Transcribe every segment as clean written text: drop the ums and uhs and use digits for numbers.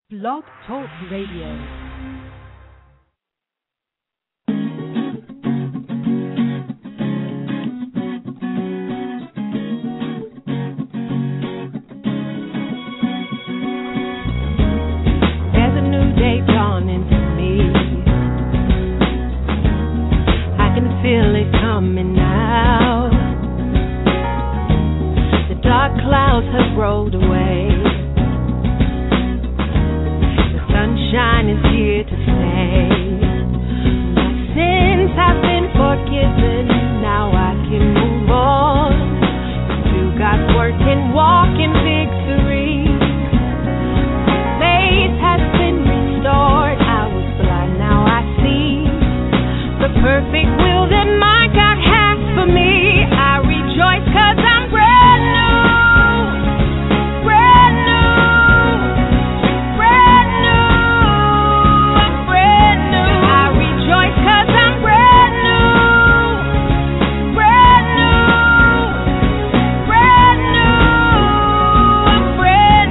Blog Talk Radio. Feel it coming now. The dark clouds have rolled away. The sunshine is here to stay. My sins have been forgiven. Now I can move on. Do God's work and walk in victory. My faith has been restored. I was blind, now I see the perfect will that my God has for me. I rejoice 'cause I'm brand new, brand new, brand new, I'm brand new. I rejoice 'cause I'm brand new, brand new, brand new, I'm brand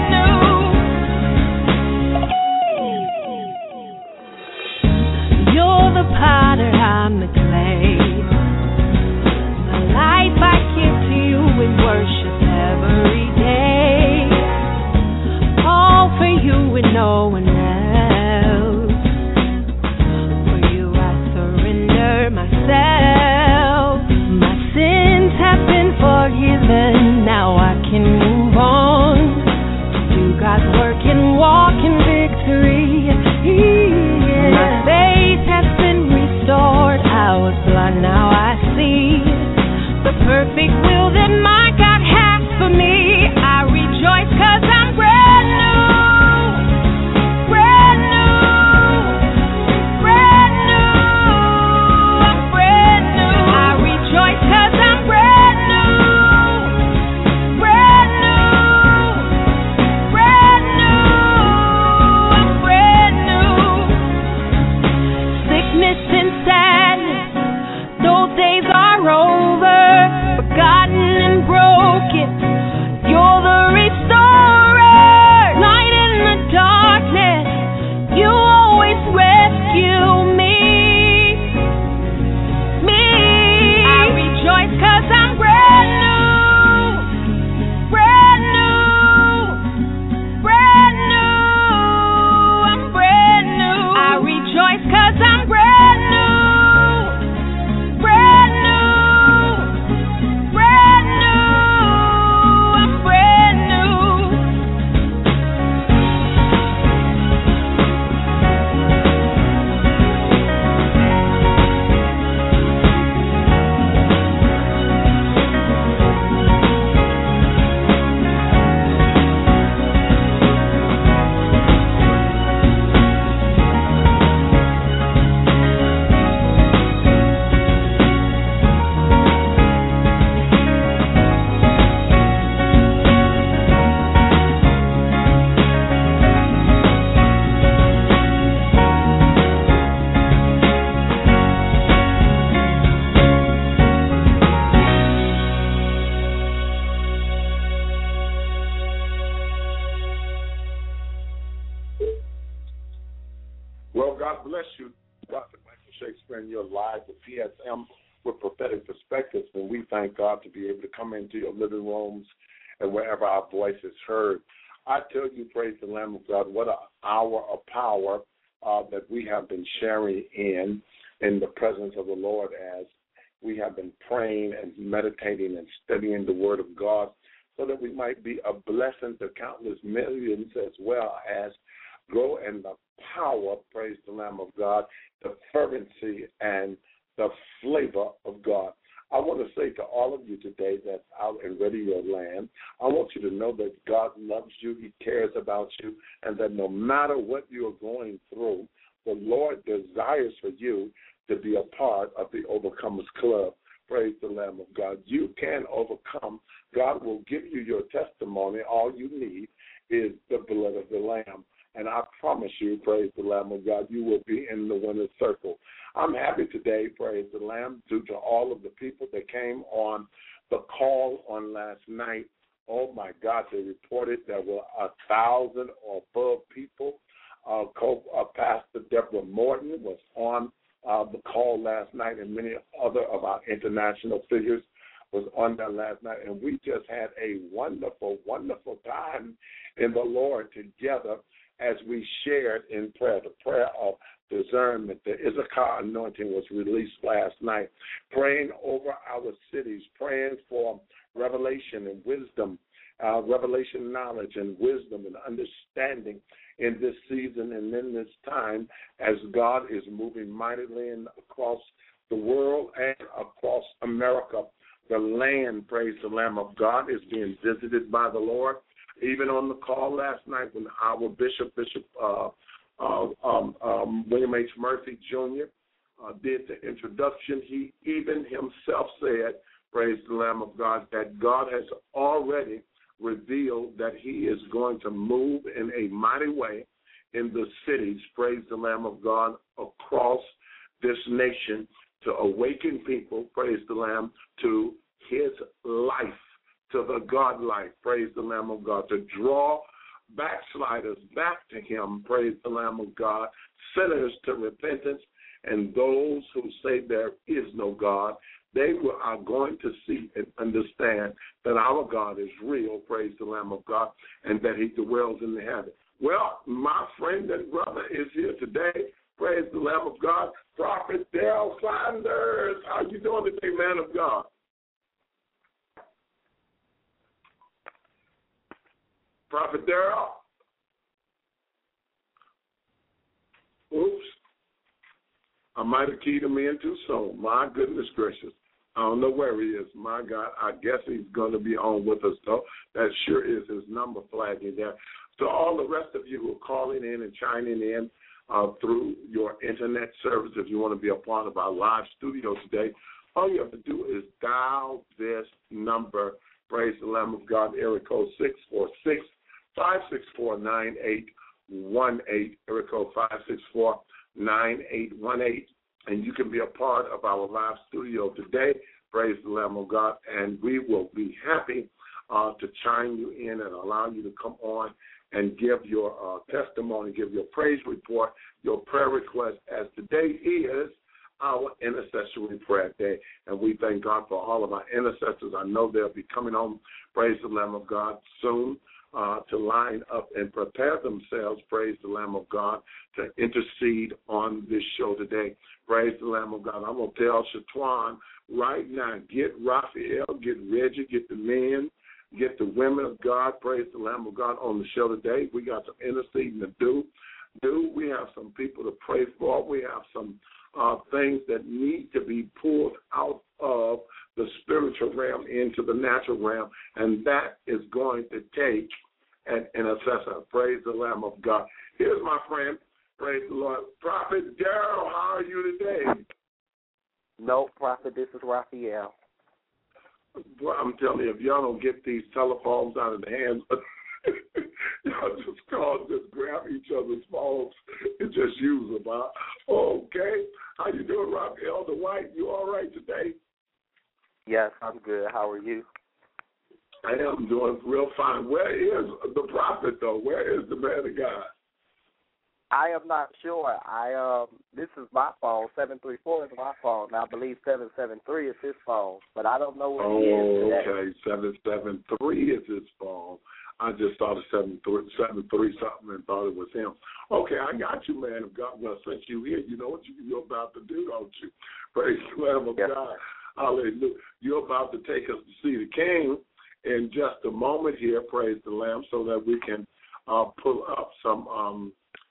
new. You're the potter, I'm the clay. My life I give to you in worship every day. All for you and no one else. For you I surrender myself. My sins have been forgiven. Now I can move on. Do God's work and walk in victory. My faith has been restored. I was blind, now I see the perfect will that my God has for me. I rejoice 'cause I'm brand new, brand new, brand new, I'm brand new. I rejoice 'cause I'm brand new, brand new, brand new, I'm brand new. Sickness and sadness, those days are over, forgotten and broken. You're the restorer, light in the darkness. You always rescue me. I rejoice 'cause I'm brand new, brand new, brand new, I'm brand new. I rejoice 'cause I'm brand new, brand new, brand new, I'm brand new. Well, God bless you, Dr. Michael Shakespeare, and your live with PSM with prophetic perspectives. And we thank God to be able to come into your living rooms and wherever our voice is heard. I tell you, praise the Lamb of God, what an hour of power that we have been sharing in the presence of the Lord as we have been praying and meditating and studying the Word of God so that we might be a blessing to countless millions as well as grow in the power, praise the Lamb of God, the fervency and the flavor of God. I want to say to all of you today that's out in Radio Land, I want you to know that God loves you, He cares about you, and that no matter what you're going through, the Lord desires for you to be a part of the Overcomers Club. Praise the Lamb of God. You can overcome. God will give you your testimony. All you need is the blood of the Lamb. And I promise you, praise the Lamb of God, you will be in the winner's circle. I'm happy today, praise the Lamb, due to all of the people that came on the call on last night. Oh, my God, they reported there were 1,000 or above people Pastor Deborah Morton was on the call last night, and many other of our international figures was on there last night, and we just had a wonderful, wonderful time in the Lord together as we shared in prayer. The prayer of discernment, the Issachar anointing was released last night, praying over our cities, praying for revelation and wisdom, revelation knowledge and wisdom and understanding in this season and in this time as God is moving mightily across the world and across America. The land, praise the Lamb of God, is being visited by the Lord. Even on the call last night when our Bishop William H. Murphy Jr. Did the introduction, he even himself said, praise the Lamb of God, that God has already revealed that he is going to move in a mighty way in the cities, praise the Lamb of God, across this nation to awaken people, praise the Lamb, to his life, to the God life, praise the Lamb of God, to draw backsliders back to him, praise the Lamb of God, sinners to repentance, and those who say there is no God, they are going to see and understand that our God is real, praise the Lamb of God, and that he dwells in the heaven. Well, my friend and brother is here today. Praise the Lamb of God. Prophet Darrell Sanders. How you doing today, man of God? Prophet Darrell? Oops. I might have keyed him in too soon. My goodness gracious. I don't know where he is. My God, I guess he's going to be on with us, though. That sure is his number flagging there. So all the rest of you who are calling in and chiming in through your internet service, if you want to be a part of our live studio today, all you have to do is dial this number, praise the Lamb of God, area code 646-564-9818, area code 564-9818, and you can be a part of our live studio today, praise the Lamb of God, and we will be happy to chime you in and allow you to come on and give your testimony, give your praise report, your prayer request, as today is our intercessory prayer day. And we thank God for all of our intercessors. I know they'll be coming home, praise the Lamb of God, soon to line up and prepare themselves, praise the Lamb of God, to intercede on this show today. Praise the Lamb of God. I'm going to tell Shatwan right now, get Raphael, get Reggie, get the men, get the women of God, praise the Lamb of God, on the show today. We got some interceding to do. We have some people to pray for. We have some things that need to be pulled out of the spiritual realm into the natural realm, and that is going to take an intercessor. Praise the Lamb of God. Here's my friend, praise the Lord, Prophet Darrell. How are you today? No, Prophet, this is Raphael. Well, I'm telling you, if y'all don't get these telephones out of the hands, y'all just grab each other's phones and just use them. Okay. How you doing, Raphael? The White? You all right today? Yes, I'm good. How are you? I am doing real fine. Where is the prophet, though? Where is the man of God? I am not sure. This is my phone. 734 is my phone. I believe 773 is his phone, but I don't know where he is today. Okay, 773 is his phone. I just thought of 773 something and thought it was him. Okay, I got you, man of God. Well, since you're here, you know what you're about to do, don't you? Praise the Lamb of God. Hallelujah. You're about to take us to see the King in just a moment here, praise the Lamb, so that we can pull up some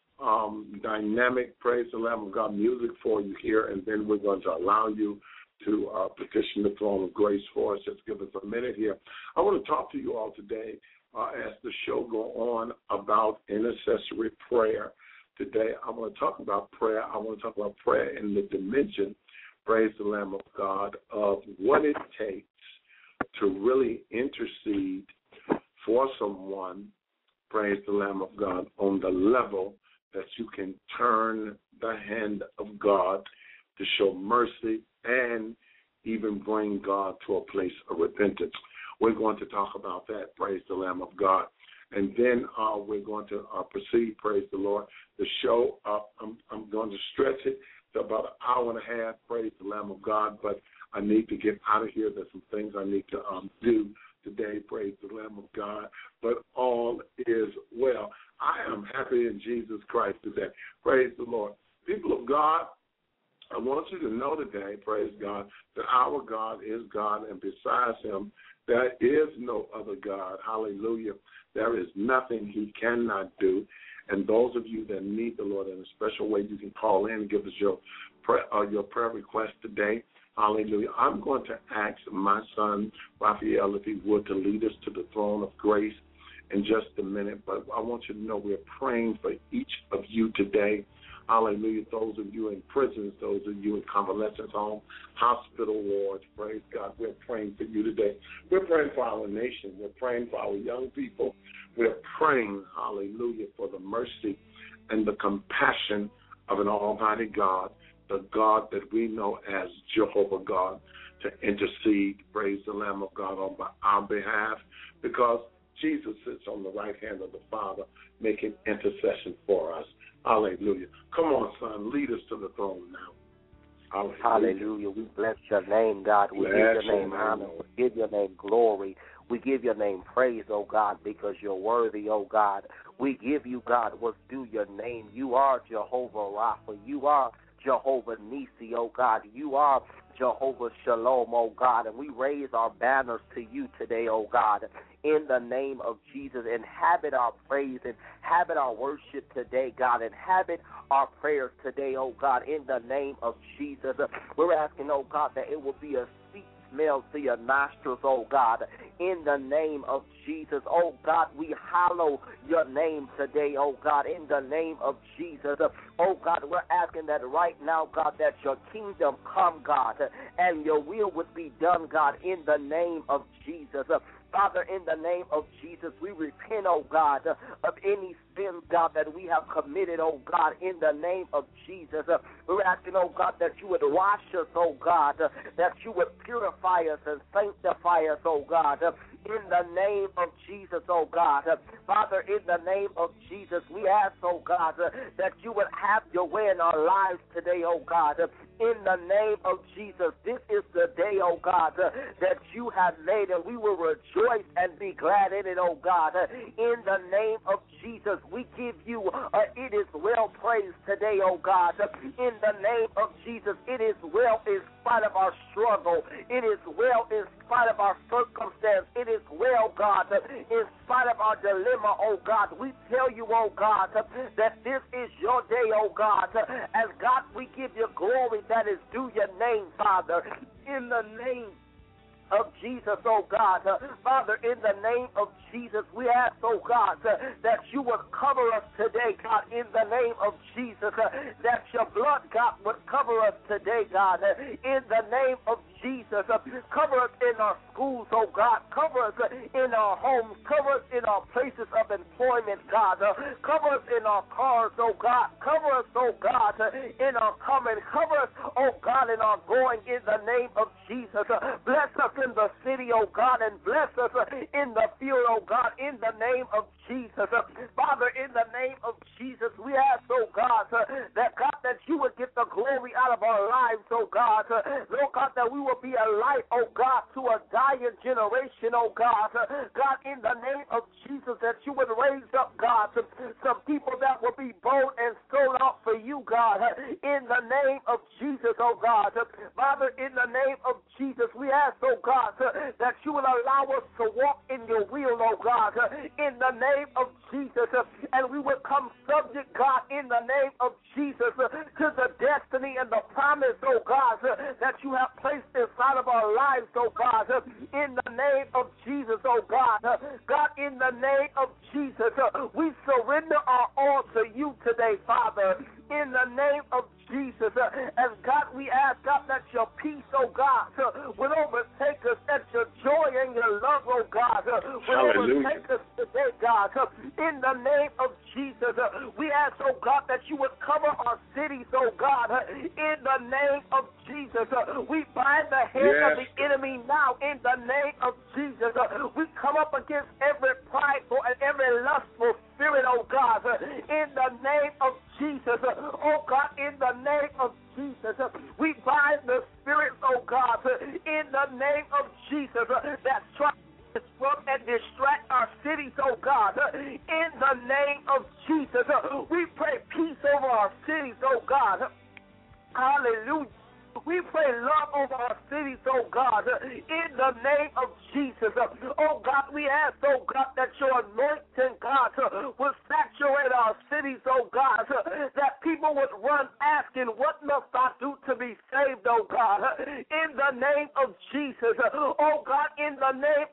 dynamic, praise the Lamb of God, music for you here, and then we're going to allow you to petition the throne of grace for us. Just give us a minute here. I want to talk to you all today as the show go on about intercessory prayer. Today I want to talk about prayer. I want to talk about prayer in the dimension, praise the Lamb of God, of what it takes to really intercede for someone, praise the Lamb of God, on the level that you can turn the hand of God to show mercy and even bring God to a place of repentance. We're going to talk about that, praise the Lamb of God. and then we're going to proceed, praise the Lord. The show, I'm going to stretch it to about an hour and a half, praise the Lamb of God, but I need to get out of here. There's some things I need to do today, praise the Lamb of God, but all is well. I am happy in Jesus Christ today, praise the Lord. People of God, I want you to know today, praise God, that our God is God, and besides him, there is no other God. Hallelujah. There is nothing he cannot do. And those of you that need the Lord in a special way, you can call in and give us your prayer request today. Hallelujah. I'm going to ask my son, Raphael, if he would, to lead us to the throne of grace in just a minute. But I want you to know we're praying for each of you today. Hallelujah. Those of you in prisons, those of you in convalescent homes, hospital wards, praise God, we're praying for you today. We're praying for our nation. We're praying for our young people. We're praying, hallelujah, for the mercy and the compassion of an almighty God, the God that we know as Jehovah God, to intercede, praise the Lamb of God, on our behalf, because Jesus sits on the right hand of the Father making intercession for us. Hallelujah. Come on, son, lead us to the throne now. Hallelujah. Hallelujah. We bless your name, God. We give your name honor. We give your name glory. We give your name praise, oh God, because you're worthy, oh God. We give you, God, what's due your name. You are Jehovah Rapha. You are Jehovah Nisi, oh God. You are Jehovah Shalom, oh God. And we raise our banners to you today, oh God. In the name of Jesus, inhabit our praise, inhabit our worship today, God. Inhabit our prayers today, oh God, in the name of Jesus. We're asking, oh God, that it will be a sweet smell to your nostrils, oh God, in the name of Jesus. Oh God, we hallow your name today, oh God, in the name of Jesus. Oh God, we're asking that right now, God, that your kingdom come, God, and your will would be done, God, in the name of Jesus. Father, in the name of Jesus, we repent, oh God, of any sins, God, that we have committed, oh God, in the name of Jesus. We're asking, oh God, that you would wash us, oh God, that you would purify us and sanctify us, oh God, in the name of Jesus, oh God. Father, in the name of Jesus, we ask, oh God, that you would have your way in our lives today, oh God. In the name of Jesus, this is the day, oh God, that you have made, and we will rejoice and be glad in it, oh God. In the name of Jesus, we give you it is well praised today, oh God. In the name of Jesus, it is well in spite of our struggle. It is well in spite of our circumstance. It is well, God, in spite of our dilemma, oh God. We tell you, oh God, that this is your day, oh God. And God, we give you glory that is due your name, Father, in the name of Jesus, oh God. Father, in the name of Jesus, we ask, oh God, that you would cover us today, God, in the name of Jesus, that your blood, God, would cover us today, God, in the name of Jesus. Cover us in our schools, oh God. Cover us in our homes. Cover us in our places of employment, God. Cover us in our cars, oh God. Cover us, oh God, in our coming. Cover us, oh God, in our going, in the name of Jesus. Bless us in the city, oh God, and bless us in the field, oh God, in the name of Jesus. Father, in the name of Jesus, we ask, oh God, that God, that you would get the glory out of our lives, oh God. Lord God, that we will be a light, oh God, to a dying generation, oh God. God, in the name of Jesus, that you would raise up, God, some people that will be bold and sold out for you, God, in the name of Jesus, oh God. Father, in the name of Jesus, we ask, oh God, that you will allow us to walk in your will, oh God, in the name of Jesus, and we will come subject, God, in the name of Jesus, to the destiny and the promise, oh God, that you have placed inside of our lives, oh God, in the name of Jesus, oh God. God, in the name of Jesus, we surrender our all to you today, Father, in the name of Jesus. And God, we ask, God, that your peace, oh God, will overtake us, that your joy and your love, oh God, will overtake us today, God. In the name of Jesus, we ask, oh God, that you would cover our cities, oh God. In the name of Jesus, we bind the head of the enemy now. In the name of Jesus, we come up against every prideful and every lustful spirit, oh God. In the name of Jesus, oh God, in the name of Jesus, we bind the spirits, oh God, in the name of Jesus, that's trying to disrupt and distract our cities, oh God. In the name of Jesus, we pray peace over our cities, oh God. Hallelujah. We pray love over our cities, oh God, in the name of Jesus. Oh God, we ask, oh God, that your anointing, God, will saturate our cities, oh God, that people would run asking, what must I do to be saved, oh God, in the name of Jesus. Oh God, in the name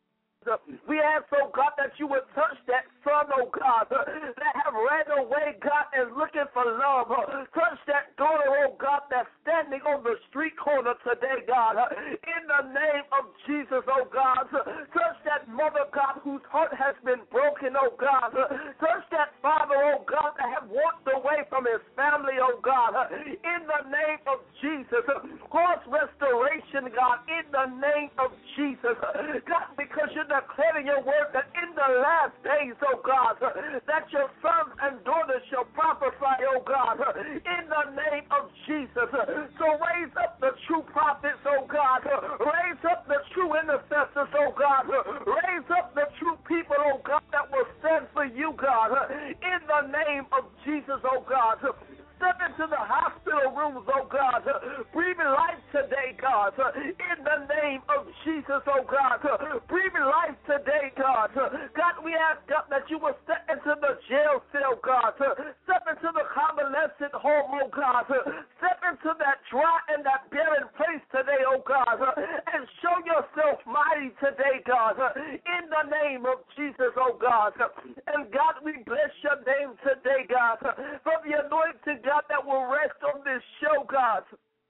we ask, oh God, that you would touch that son, oh God, that have ran away, God, and looking for love. Touch that daughter, oh God, that's standing on the street corner today, God. In the name of Jesus, oh God. Touch that mother, God, whose heart has been broken, oh God. Touch that father, oh God, that have walked away from his family, oh God. In the name of Jesus. Cause restoration, God, in the name of Jesus. God, because you're declaring your word that in the last days, oh God, that your sons and daughters shall prophesy, oh God, in the name of Jesus. So raise up the true prophets, oh God. Raise up the true intercessors, oh God. Raise up the true people, oh God, that will stand for you, God, in the name of Jesus, oh God. Step into the hospital rooms, oh God. Breathing life today, God. In the name of Jesus, oh God. Breathing life today, God. God, we ask, God, that you will step into the jail cell, God. Step into the convalescent home, oh God. Step into that dry and that barren place today, oh God. And show yourself mighty today, God. In the name of Jesus, oh God. And God, we bless your name today, God. For the anointing, God, that will rest on this show, God.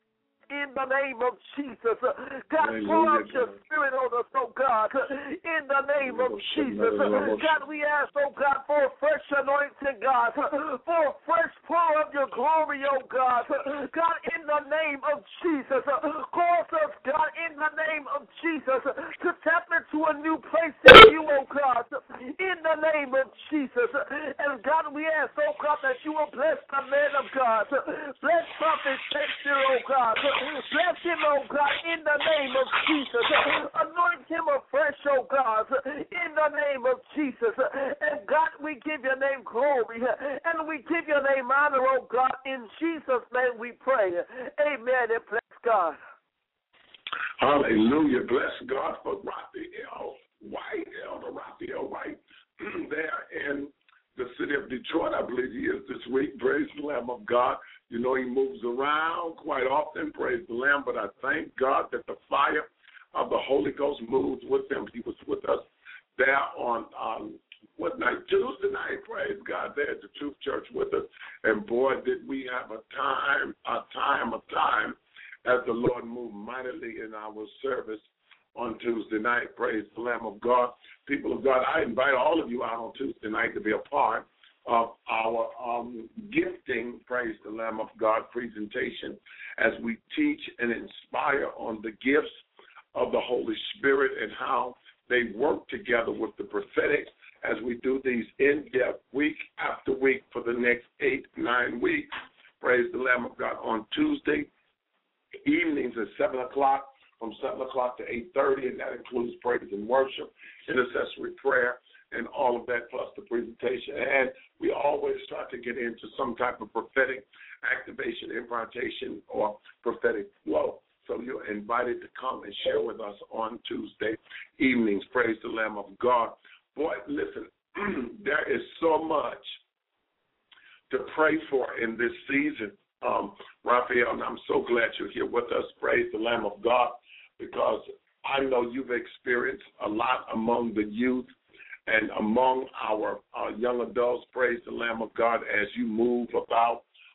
In the name of Jesus. God, pour out your spirit on us, oh God. In the name of Jesus. God, we ask, oh God, for a fresh anointing, God. For a fresh pour of your glory, oh God. God, in the name of Jesus. Cause us, God, in the name of Jesus, to tap into a new place in you, oh God. In the name of Jesus. And God, we ask, oh God, that you will bless the man of God. Bless Prophet Shakespeare, oh God. Bless him, oh God, in the name of Jesus. Anoint him afresh, oh God, in the name of Jesus. And God, we give your name glory, and we give your name honor, oh God. In Jesus' name we pray. Amen, and bless God. Hallelujah. Bless God for Raphael White, Elder Raphael White, there in the city of Detroit, I believe he is this week. Praise the Lamb of God. You know, he moves around quite often, praise the Lamb, but I thank God that the fire of the Holy Ghost moves with him. He was with us there on, what night? Tuesday night, praise God, there at the Truth Church with us. And boy, did we have a time as the Lord moved mightily in our service on Tuesday night. Praise the Lamb of God. People of God, I invite all of you out on Tuesday night to be a part of our gifting, praise the Lamb of God, presentation as we teach and inspire on the gifts of the Holy Spirit and how they work together with the prophetic as we do these in-depth week after week for the next 8-9 weeks. Praise the Lamb of God. On Tuesday evenings at 7 o'clock, from 7 o'clock to 8:30, and that includes praise and worship, intercessory prayer, and all of that, plus the presentation. And we always try to get into some type of prophetic activation, impartation, or prophetic flow. So you're invited to come and share with us on Tuesday evenings. Praise the Lamb of God. Boy, listen, there is so much to pray for in this season. Raphael, and I'm so glad you're here with us. Praise the Lamb of God, because I know you've experienced a lot among the youth and among our young adults. Praise the Lamb of God as you move about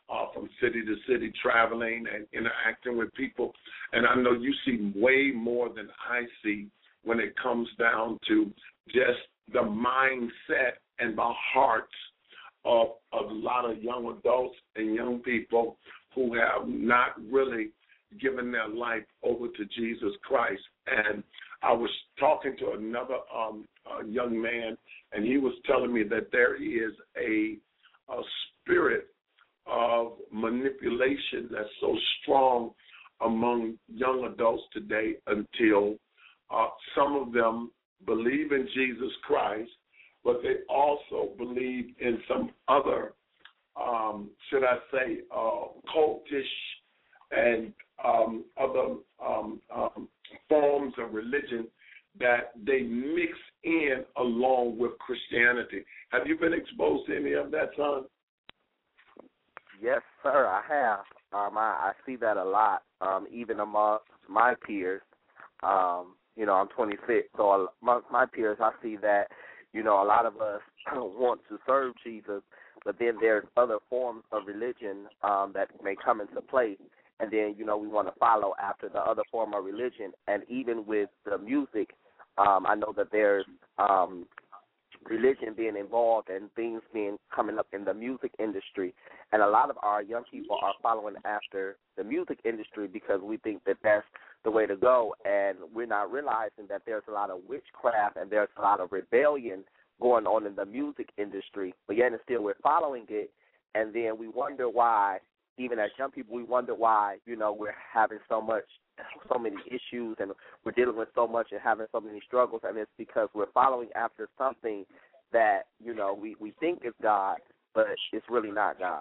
from city to city, traveling and interacting with people. And I know you see way more than I see when it comes down to just the mindset and the hearts of a lot of young adults and young people who have not really given their life over to Jesus Christ. And I was talking to another young man, and he was telling me that there is a spirit of manipulation that's so strong among young adults today until some of them believe in Jesus Christ, but they also believe in some other, should I say, cultish and other forms of religion that they mix in along with Christianity. Have you been exposed to any of that, son? Yes, sir, I have. I see that a lot, even amongst my peers. I'm 26, so amongst my peers, I see that, a lot of us want to serve Jesus, but then there's other forms of religion that may come into play, and then, we want to follow after the other form of religion. And even with the music, I know that there's religion being involved and things coming up in the music industry. And a lot of our young people are following after the music industry because we think that that's the way to go. And we're not realizing that there's a lot of witchcraft and there's a lot of rebellion going on in the music industry. But yet and still we're following it. And then we wonder why, even as young people, we wonder why, we're having so many issues and we're dealing with so much and having so many struggles, and it's because we're following after something that, we think is God, but it's really not God.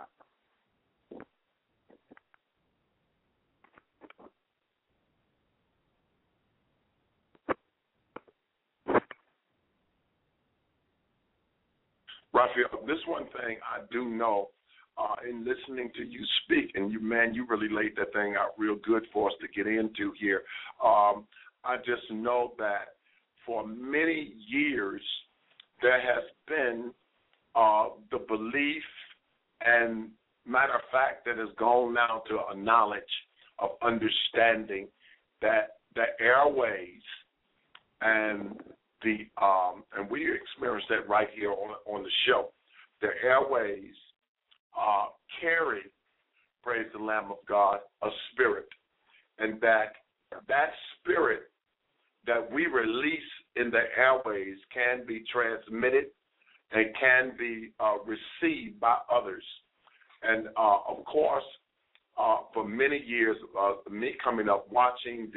Raphael, this one thing I do know, in listening to you speak, and you really laid that thing out real good for us to get into here. I just know that for many years there has been the belief, and matter of fact, that has gone now to a knowledge of understanding that the airways and and we experienced that right here on the show. The airways carry, praise the Lamb of God, a spirit, and that spirit that we release in the airways can be transmitted and can be received by others. And of course, for many years, me coming up watching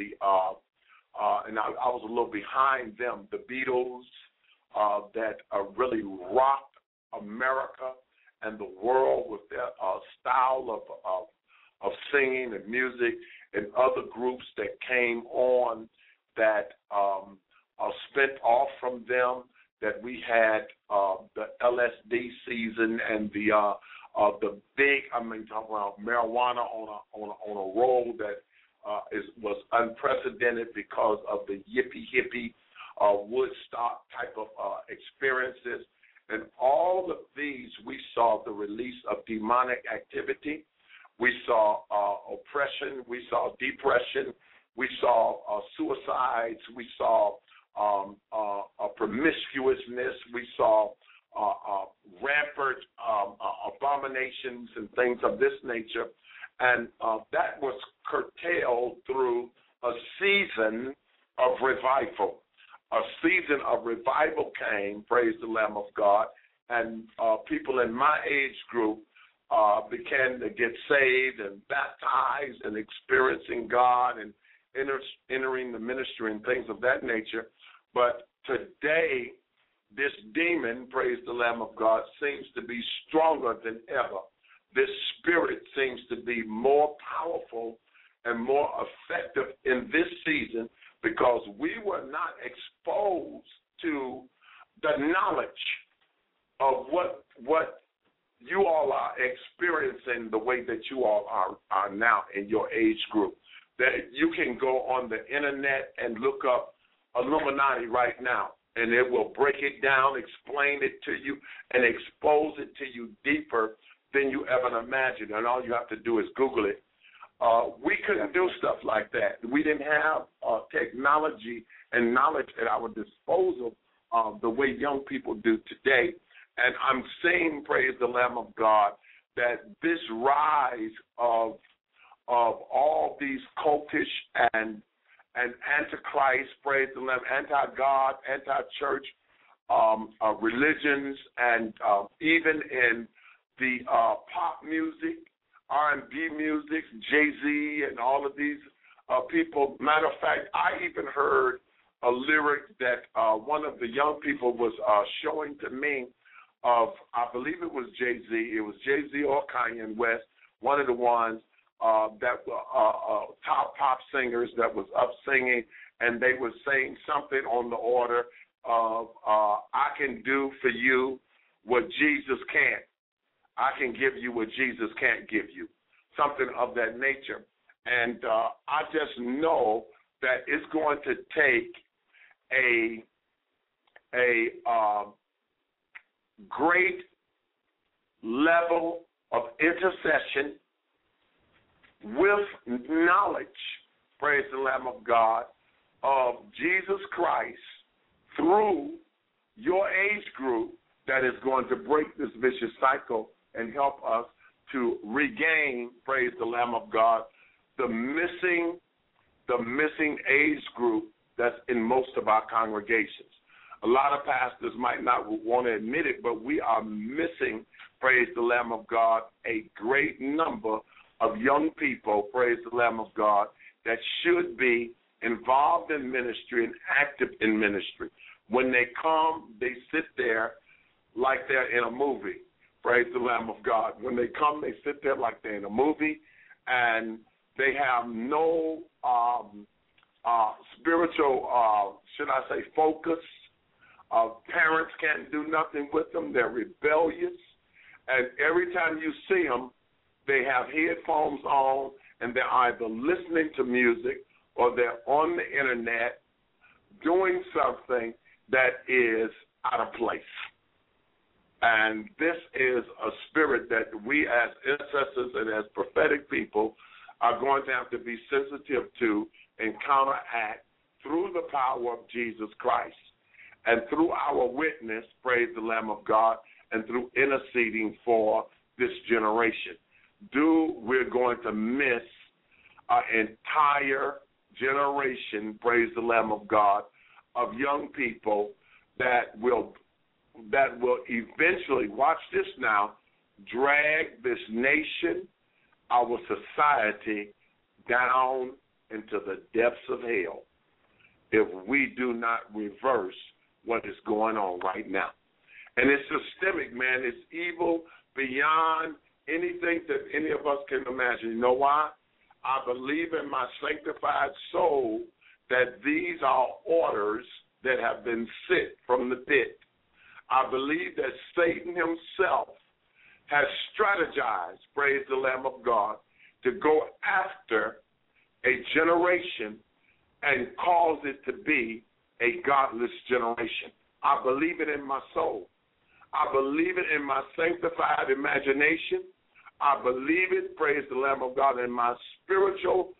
and I was a little behind them, the Beatles, that really rocked America and the world with their style of singing and music, and other groups that came on that spent off from them, that we had the LSD season and the big, talking about marijuana on a roll that was unprecedented because of the hippie Woodstock type of experiences. And all of these, we saw the release of demonic activity. We saw oppression. We saw depression. We saw suicides. We saw promiscuousness. We saw rampant abominations and things of this nature. And that was curtailed through a season of revival. A season of revival came, praise the Lamb of God, and people in my age group began to get saved and baptized and experiencing God and entering the ministry and things of that nature. But today, this demon, praise the Lamb of God, seems to be stronger than ever. This spirit seems to be more powerful and more effective in this season because we were not exposed to the knowledge of what you all are experiencing the way that you all are now in your age group. That you can go on the internet and look up Illuminati right now, and it will break it down, explain it to you, and expose it to you deeper than you ever imagined, and all you have to do is Google it. We couldn't do stuff like that. We didn't have technology and knowledge at our disposal the way young people do today. And I'm saying, praise the Lamb of God, that this rise of all these cultish and antichrist, praise the Lamb, anti-God, anti-church religions, and even in the pop music, R&B music, Jay-Z, and all of these people. Matter of fact, I even heard a lyric that one of the young people was showing to me of, I believe it was Jay-Z. It was Jay-Z or Kanye West, one of the ones that were top pop singers that was up singing, and they were saying something on the order of, I can do for you what Jesus can't. I can give you what Jesus can't give you, something of that nature. And I just know that it's going to take a great level of intercession with knowledge, praise the Lamb of God, of Jesus Christ through your age group that is going to break this vicious cycle and help us to regain, praise the Lamb of God, the missing age group that's in most of our congregations. A lot of pastors might not want to admit it, but we are missing, praise the Lamb of God, a great number of young people, praise the Lamb of God, that should be involved in ministry and active in ministry. When they come, they sit there like they're in a movie. Praise the Lamb of God. When they come, they sit there like they're in a movie, and they have no spiritual, should I say, focus. Parents can't do nothing with them. They're rebellious. And every time you see them, they have headphones on, and they're either listening to music or they're on the internet doing something that is out of place. And this is a spirit that we as intercessors and as prophetic people are going to have to be sensitive to and counteract through the power of Jesus Christ and through our witness, praise the Lamb of God, and through interceding for this generation. We're going to miss an entire generation, praise the Lamb of God, of young people that will eventually, watch this now, drag this nation, our society, down into the depths of hell if we do not reverse what is going on right now. And it's systemic, man. It's evil beyond anything that any of us can imagine. You know why? I believe in my sanctified soul that these are orders that have been sent from the pit. I believe that Satan himself has strategized, praise the Lamb of God, to go after a generation and cause it to be a godless generation. I believe it in my soul. I believe it in my sanctified imagination. I believe it, praise the Lamb of God, in my spiritual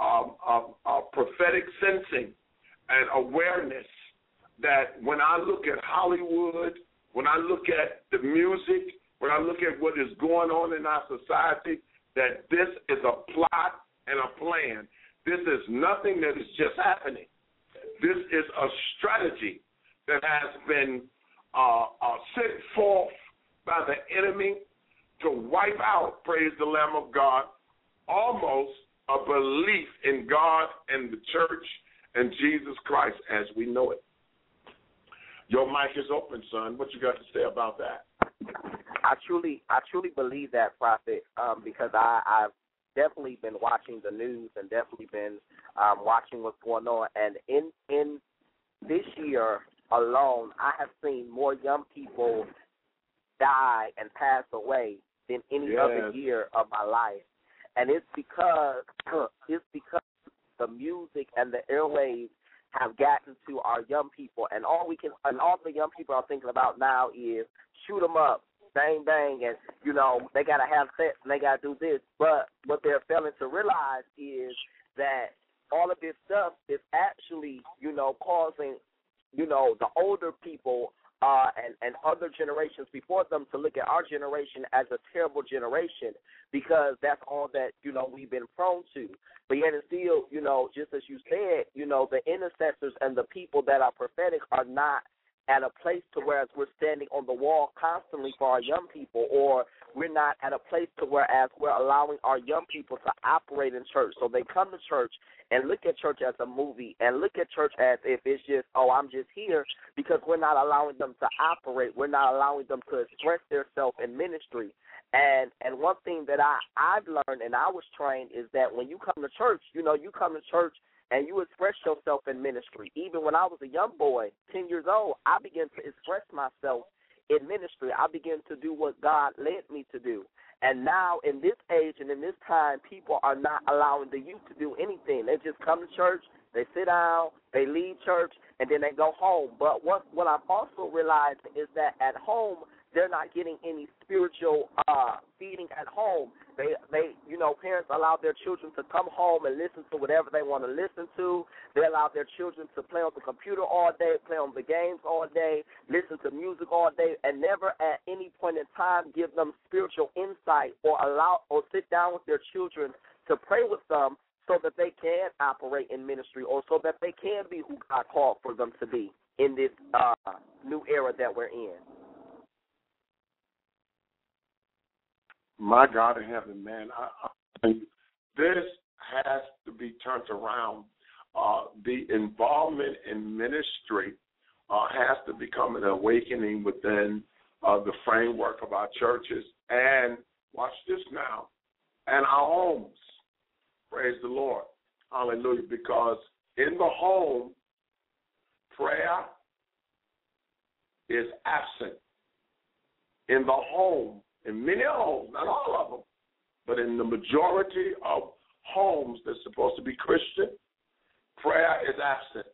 prophetic sensing and awareness that when I look at Hollywood, when I look at the music, when I look at what is going on in our society, that this is a plot and a plan. This is nothing that is just happening. This is a strategy that has been sent forth by the enemy to wipe out, praise the Lamb of God, almost a belief in God and the church and Jesus Christ as we know it. Your mic is open, son. What you got to say about that? I truly believe that, Prophet, because I've definitely been watching the news and definitely been watching what's going on. And in this year alone, I have seen more young people die and pass away than any other year of my life. And it's because the music and the airwaves have gotten to our young people, and all the young people are thinking about now is shoot them up, bang, bang, and, you know, they got to have sex and they got to do this. But what they're failing to realize is that all of this stuff is actually, you know, causing, you know, the older people and other generations before them to look at our generation as a terrible generation, because that's all that, you know, we've been prone to. But yet and still, you know, just as you said, you know, the intercessors and the people that are prophetic are not at a place to whereas we're standing on the wall constantly for our young people, or we're not at a place to whereas we're allowing our young people to operate in church. So they come to church and look at church as a movie and look at church as if it's just, oh, I'm just here, because we're not allowing them to operate. We're not allowing them to express themselves in ministry. And one thing that I've learned and I was trained is that when you come to church, you know, you come to church and you express yourself in ministry. Even when I was a young boy, 10 years old, I began to express myself in ministry. I began to do what God led me to do. And now in this age and in this time, people are not allowing the youth to do anything. They just come to church, they sit down, they leave church, and then they go home. But what I've also realized is that at home, they're not getting any spiritual feeding at home. They, you know, parents allow their children to come home and listen to whatever they want to listen to. They allow their children to play on the computer all day, play on the games all day, listen to music all day, and never at any point in time give them spiritual insight or sit down with their children to pray with them so that they can operate in ministry or so that they can be who God called for them to be in this new era that we're in. My God in heaven, man, this has to be turned around. The involvement in ministry has to become an awakening within the framework of our churches. And watch this now, and our homes. Praise the Lord. Hallelujah. Because in the home, prayer is absent. In the home, in many homes, not all of them, but in the majority of homes that's supposed to be Christian, prayer is absent.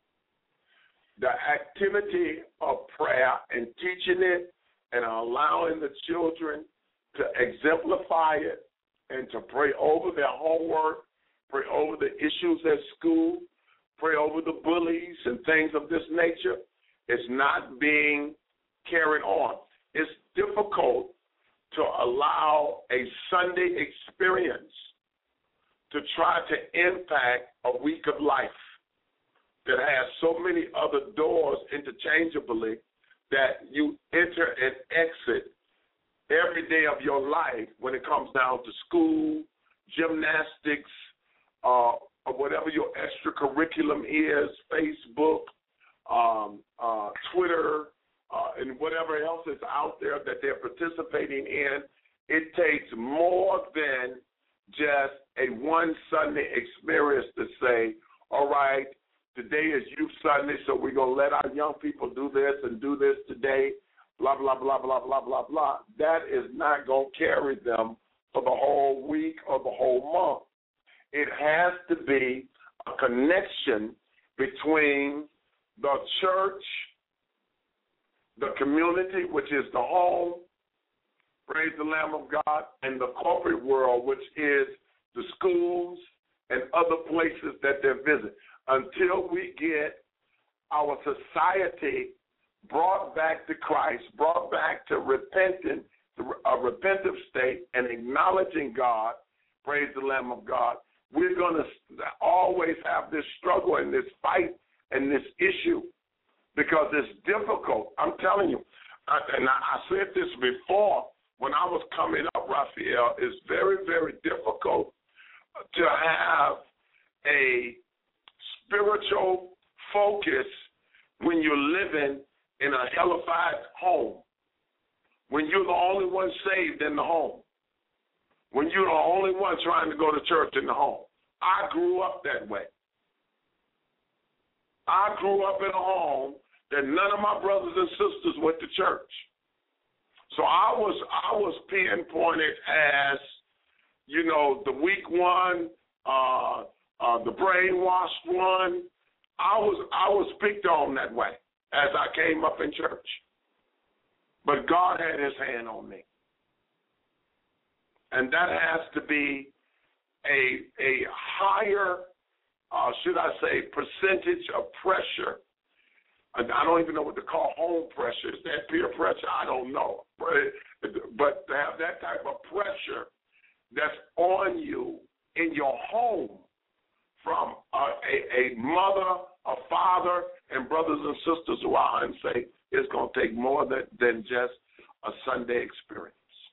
The activity of prayer and teaching it and allowing the children to exemplify it and to pray over their homework, pray over the issues at school, pray over the bullies and things of this nature, is not being carried on. It's difficult to allow a Sunday experience to try to impact a week of life that has so many other doors interchangeably that you enter and exit every day of your life when it comes down to school, gymnastics, or whatever your extracurriculum is, Facebook, Twitter, and whatever else is out there that they're participating in. It takes more than just a one Sunday experience to say, all right, today is Youth Sunday, so we're going to let our young people do this and do this today, blah, blah, blah, blah, blah, blah, blah. That is not going to carry them for the whole week or the whole month. It has to be a connection between the church, the community, which is the home, praise the Lamb of God, and the corporate world, which is the schools and other places that they visit. Until we get our society brought back to Christ, brought back to a repentant state and acknowledging God, praise the Lamb of God, we're going to always have this struggle and this fight and this issue because it's difficult. I'm telling you, and I said this before, when I was coming up, Raphael, it's very, very difficult to have a spiritual focus when you're living in a hellified home, when you're the only one saved in the home, when you're the only one trying to go to church in the home. I grew up that way. I grew up in a home that none of my brothers and sisters went to church. So I was pinpointed as, you know, the weak one, the brainwashed one. I was picked on that way as I came up in church. But God had his hand on me. And that has to be a higher, should I say, percentage of pressure. I don't even know what to call home pressure. Is that peer pressure? I don't know. But to have that type of pressure that's on you in your home from a mother, a father, and brothers and sisters who are unsaved, it's going to take more than just a Sunday experience.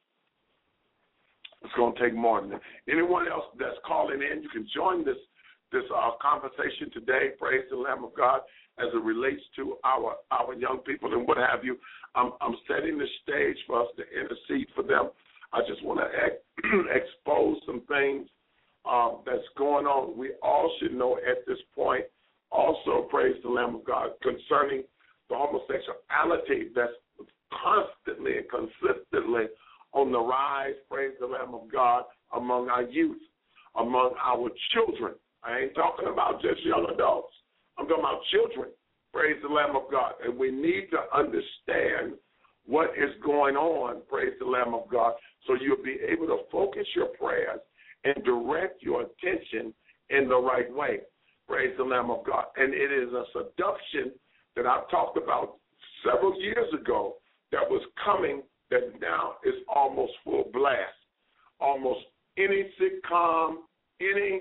It's going to take more than that. Anyone else that's calling in, you can join this conversation today. Praise the Lamb of God as it relates to our young people and what have you. I'm setting the stage for us to intercede for them. I just want to expose some things that's going on. We all should know at this point also, praise the Lamb of God, concerning the homosexuality that's constantly and consistently on the rise, praise the Lamb of God, among our youth, among our children. I ain't talking about just young adults. I'm talking about children, praise the Lamb of God. And we need to understand what is going on, praise the Lamb of God, so you'll be able to focus your prayers and direct your attention in the right way, praise the Lamb of God. And it is a seduction that I've talked about several years ago that was coming that now is almost full blast. Almost any sitcom, any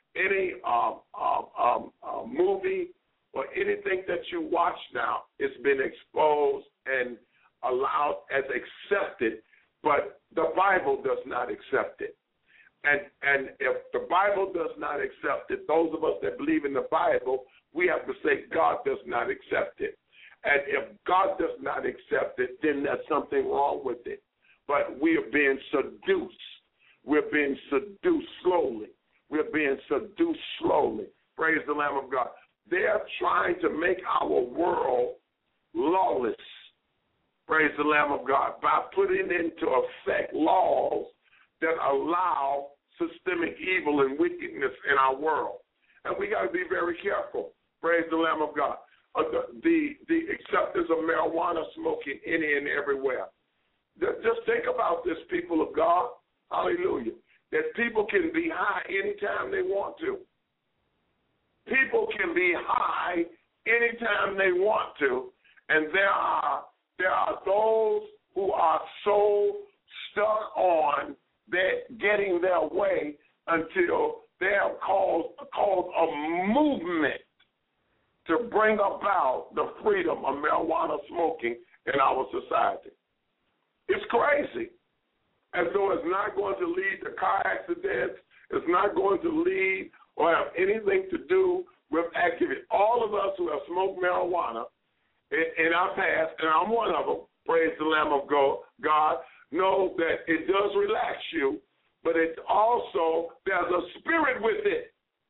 movie or anything that you watch now, it's been exposed and allowed as accepted, but the Bible does not accept it. And if the Bible does not accept it, those of us that believe in the Bible, we have to say God does not accept it. And if God does not accept it, then there's something wrong with it. But we are being seduced. We're being seduced slowly. We're being seduced slowly. Praise the Lamb of God. They're trying to make our world lawless. Praise the Lamb of God. By putting into effect laws that allow systemic evil and wickedness in our world. And we got to be very careful. Praise the Lamb of God. The acceptance of marijuana smoking any and everywhere. Just think about this, people of God. Hallelujah. That people can be high anytime they want to. People can be high anytime they want to. And there are those who are so stuck on getting their way until they have caused a movement to bring about the freedom of marijuana smoking in our society. It's crazy. As though it's not going to lead to car accidents, it's not going to lead or have anything to do with activity. All of us who have smoked marijuana in our past, and I'm one of them, praise the Lamb of God, know that it does relax you, but it also, there's a spirit with it.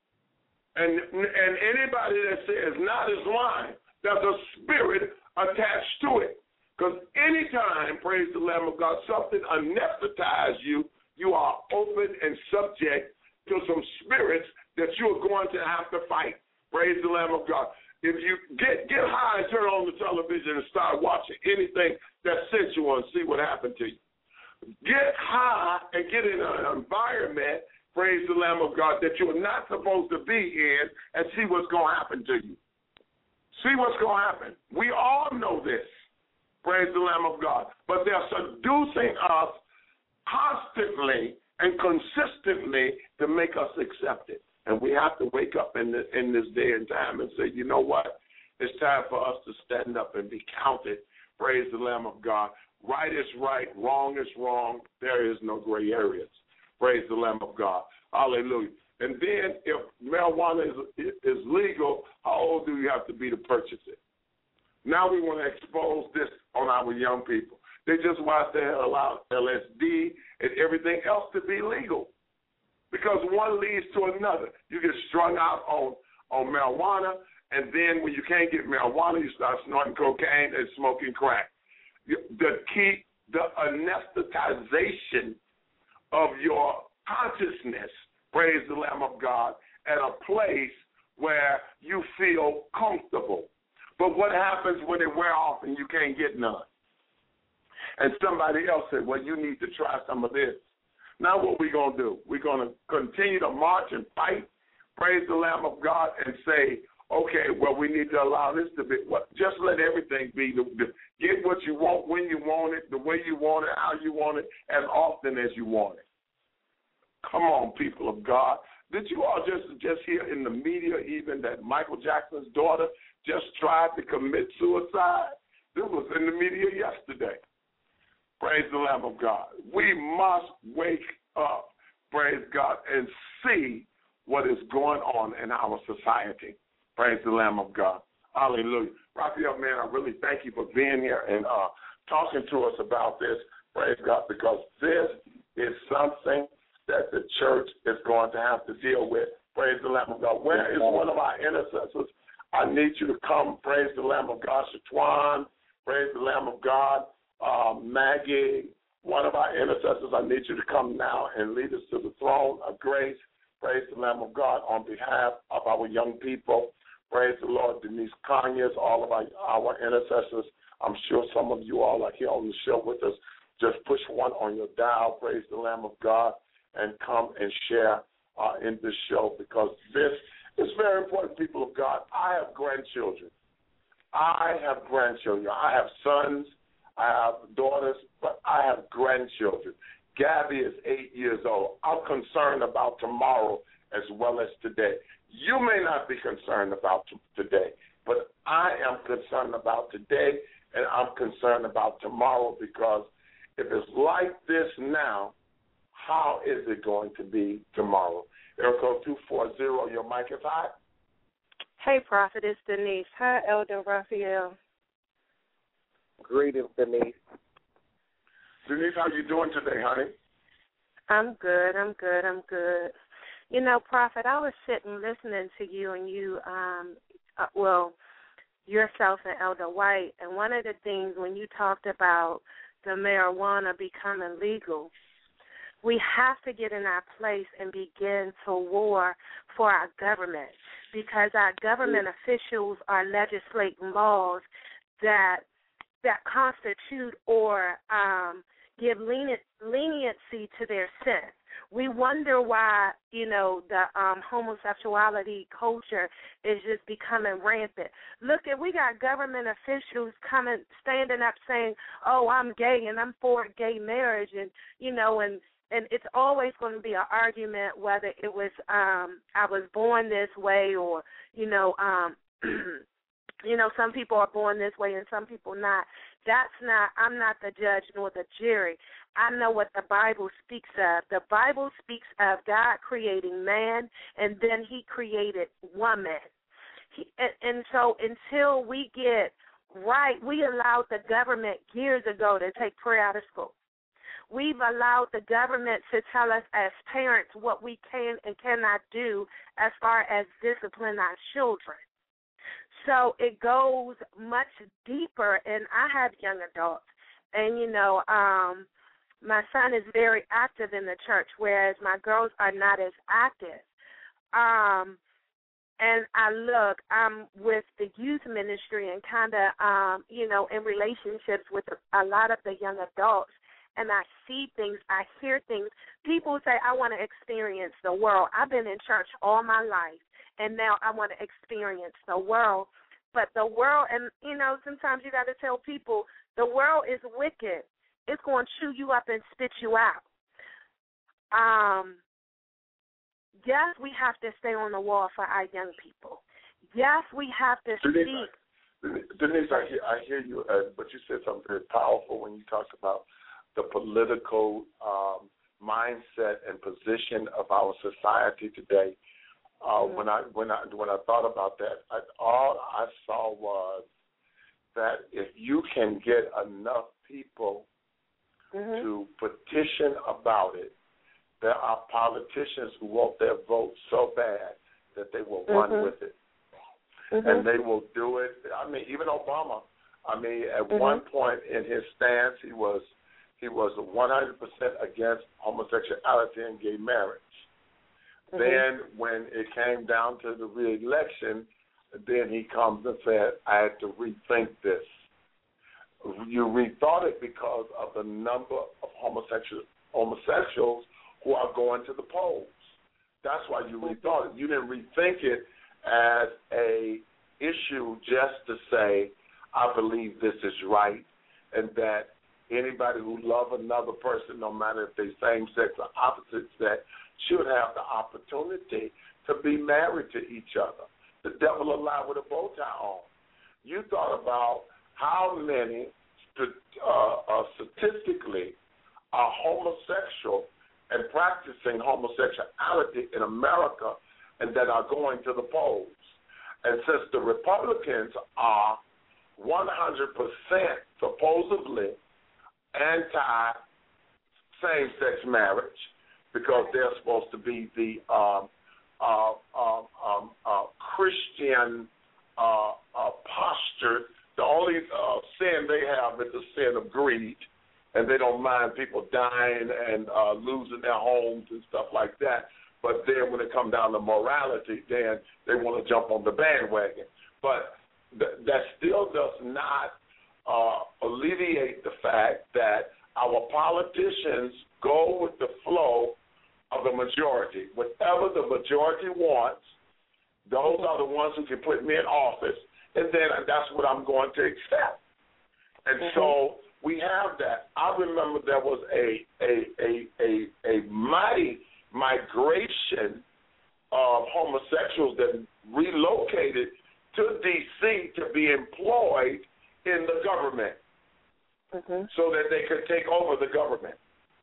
And anybody that says not is lying. There's a spirit attached to it. Because anytime, praise the Lamb of God, something anesthetizes you, you are open and subject to some spirits that you are going to have to fight. Praise the Lamb of God. If you get high and turn on the television and start watching anything that's sensual and see what happened to you. Get high and get in an environment, praise the Lamb of God, that you're not supposed to be in and see what's going to happen to you. See what's going to happen. We all know this, praise the Lamb of God. But they're seducing us constantly and consistently to make us accept it. And we have to wake up in this day and time and say, you know what? It's time for us to stand up and be counted, praise the Lamb of God. Right is right, wrong is wrong. There is no gray areas. Praise the Lamb of God. Hallelujah. And then if marijuana is legal, how old do you have to be to purchase it? Now we want to expose this on our young people. They just want to allow LSD and everything else to be legal because one leads to another. You get strung out on marijuana, and then when you can't get marijuana, you start snorting cocaine and smoking crack. The anesthetization of your consciousness, praise the Lamb of God, at a place where you feel comfortable. But what happens when it wears off and you can't get none? And somebody else said, well, you need to try some of this. Now what we going to do? We're going to continue to march and fight, praise the Lamb of God, and say, okay, well, we need to allow this to be. Well, just let everything be. Get what you want, when you want it, the way you want it, how you want it, as often as you want it. Come on, people of God. Did you all just hear in the media even that Michael Jackson's daughter just tried to commit suicide? This was in the media yesterday. Praise the Lamb of God. We must wake up, praise God, and see what is going on in our society. Praise the Lamb of God. Hallelujah. Raphael, man, I really thank you for being here and talking to us about this, praise God, because this is something that the church is going to have to deal with. Praise the Lamb of God. Where is one of our intercessors? I need you to come. Praise the Lamb of God. Shatwan, praise the Lamb of God. Maggie, one of our intercessors, I need you to come now and lead us to the throne of grace. Praise the Lamb of God on behalf of our young people. Praise the Lord. Denise Conyers, all of our intercessors. I'm sure some of you all are here on the show with us. Just push one on your dial. Praise the Lamb of God. And come and share in this show, because this is very important, people of God. I have grandchildren. I have sons. I have daughters, but I have grandchildren. Gabby is 8 years old. I'm concerned about tomorrow as well as today. You may not be concerned about today, but I am concerned about today, and I'm concerned about tomorrow, because if it's like this now, how is it going to be tomorrow? Area code 240, your mic is hot. Hey, Prophet, it's Denise. Hi, Elder Raphael. Greetings, Denise. Denise, how you doing today, honey? I'm good. You know, Prophet, I was sitting listening to you, and you, yourself and Elder White, and one of the things when you talked about the marijuana becoming legal, we have to get in our place and begin to war for our government, because our government officials are legislating laws that constitute or give leniency to their sin. We wonder why, the homosexuality culture is just becoming rampant. We got government officials standing up saying, oh, I'm gay and I'm for gay marriage, and it's always going to be an argument whether it was I was born this way, or some people are born this way and some people not. I'm not the judge nor the jury. I know what the Bible speaks of. The Bible speaks of God creating man, and then he created woman. And so until we get right, we allowed the government years ago to take prayer out of school. We've allowed the government to tell us as parents what we can and cannot do as far as discipline our children. So it goes much deeper, and I have young adults. And, my son is very active in the church, whereas my girls are not as active. And I'm with the youth ministry and kind of, in relationships with a lot of the young adults. And I see things, I hear things. People say, I want to experience the world. I've been in church all my life, and now I want to experience the world. But the world, and, sometimes you got to tell people, the world is wicked. It's going to chew you up and spit you out. Yes, we have to stay on the wall for our young people. Yes, we have to speak. Denise, I hear you, but you said something very powerful when you talked about the political mindset and position of our society today. When I thought about that, all I saw was that if you can get enough people to petition about it, there are politicians who want their vote so bad that they will run with it, and they will do it. I mean, even Obama. I mean, at one point in his stance, he was 100% against homosexuality and gay marriage. Then when it came down to the re-election, then he comes and said, I had to rethink this. You rethought it because of the number of homosexuals who are going to the polls. That's why you rethought it. You didn't rethink it as a issue just to say, I believe this is right, and that anybody who love another person, no matter if they same sex or opposite sex, should have the opportunity to be married to each other. The devil alive with a bow tie on. You thought about how many statistically are homosexual and practicing homosexuality in America and that are going to the polls. And since the Republicans are 100% supposedly anti-same-sex marriage because they're supposed to be the Christian posture. The only sin they have is the sin of greed, and they don't mind people dying and losing their homes and stuff like that. But then when it comes down to morality, then they want to jump on the bandwagon. But that still does not alleviate the fact that our politicians go with the flow of the majority. Whatever the majority wants, those are the ones who can put me in office, and then that's what I'm going to accept. And so we have that. I remember there was a mighty migration of homosexuals that relocated to D.C. to be employed in the government so that they could take over the government.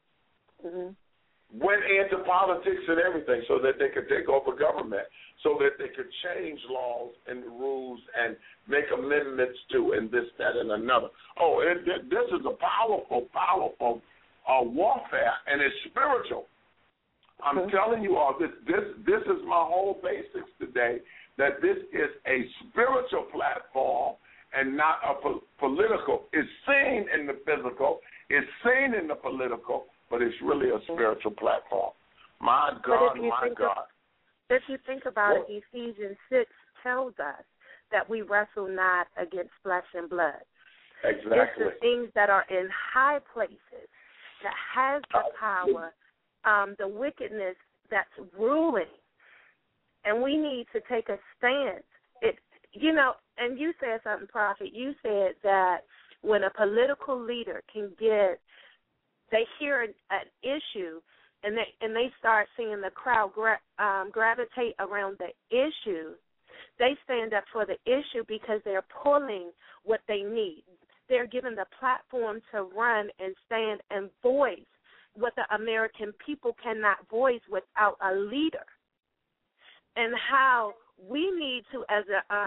Went into politics and everything so that they could take over government, so that they could change laws and rules and make amendments to and this, that, and another. Oh, and this is a powerful warfare, and it's spiritual. I'm telling you all, this is my whole basics today, that this is a spiritual platform and not a political. It's seen in the physical, it's seen in the political, but it's really a spiritual platform. My God, my God. If you think about it, Ephesians 6 tells us that we wrestle not against flesh and blood. Exactly. It's the things that are in high places that has the power, the wickedness that's ruling, and we need to take a stance. And you said something, Prophet. You said that when a political leader they hear an issue and they start seeing the crowd gravitate around the issue, they stand up for the issue because they're pulling what they need. They're given the platform to run and stand and voice what the American people cannot voice without a leader. And how we need to, as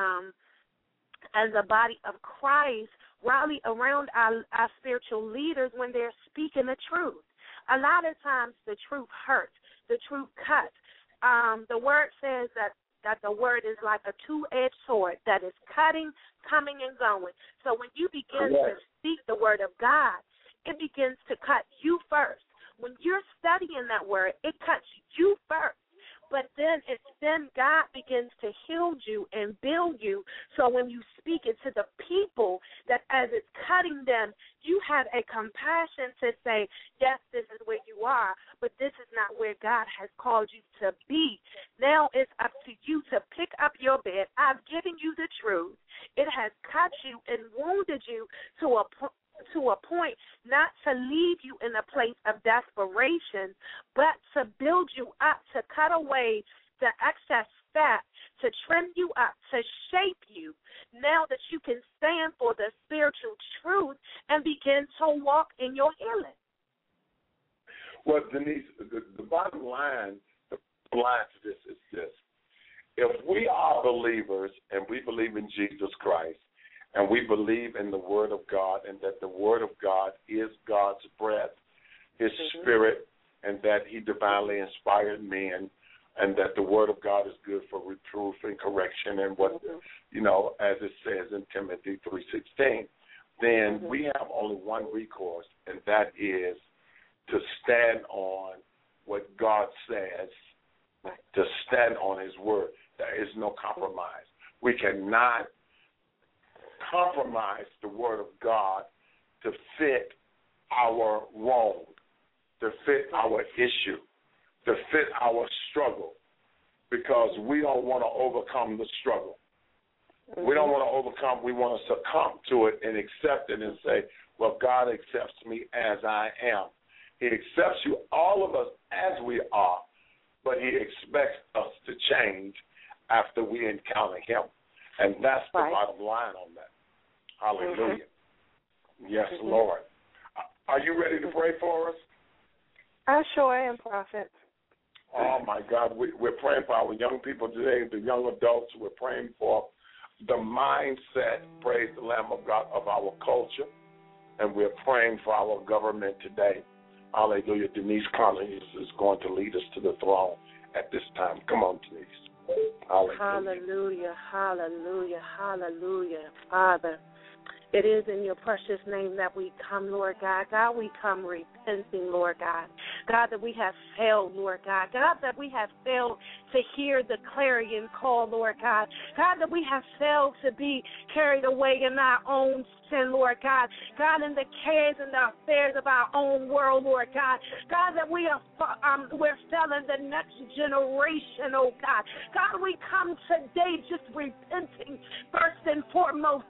a body of Christ, rally around our spiritual leaders when they're speaking the truth. A lot of times the truth hurts, the truth cuts. The word says that the word is like a two-edged sword that is cutting, coming, and going. So when you begin to speak the word of God, it begins to cut you first. When you're studying that word, it cuts you first. But then God begins to heal you and build you. So when you speak it to the people, that as it's cutting them, you have a compassion to say, yes, this is where you are, but this is not where God has called you to be. Now it's up to you to pick up your bed. I've given you the truth. It has cut you and wounded you to a point not to leave you in a place of desperation, but to build you up, to cut away the excess fat, to trim you up, to shape you, now that you can stand for the spiritual truth and begin to walk in your healing. Well, Denise, the bottom line to this is this. If we are believers and we believe in Jesus Christ, and we believe in the Word of God, and that the Word of God is God's breath, His Spirit, and that He divinely inspired men, and that the Word of God is good for reproof and correction, and what, as it says in Timothy 3:16, then we have only one recourse, and that is to stand on what God says, to stand on His Word. There is no compromise. We cannot compromise the Word of God to fit our wrong, to fit our issue, to fit our struggle, because we don't want to overcome the struggle. We don't want to overcome. We want to succumb to it and accept it and say, well, God accepts me as I am. He accepts you, all of us, as we are, but he expects us to change after we encounter him. And that's the bottom line on that. Hallelujah. Yes, Lord. Are you ready to pray for us? I sure am, Prophet. Oh, my God. We're praying for our young people today, the young adults. We're praying for the mindset, praise the Lamb of God, of our culture. And we're praying for our government today. Hallelujah. Denise Collins is going to lead us to the throne at this time. Come on, Denise. Hallelujah. Hallelujah, hallelujah, hallelujah. Father, it is in your precious name that we come, Lord God. God, we come repenting, Lord God. God, that we have failed, Lord God. God, that we have failed to hear the clarion call, Lord God. God, that we have failed to be carried away in our own sin, Lord God. God, in the cares and the affairs of our own world, Lord God. God, that we're failing the next generation, oh God. God, we come today just repenting first and foremost,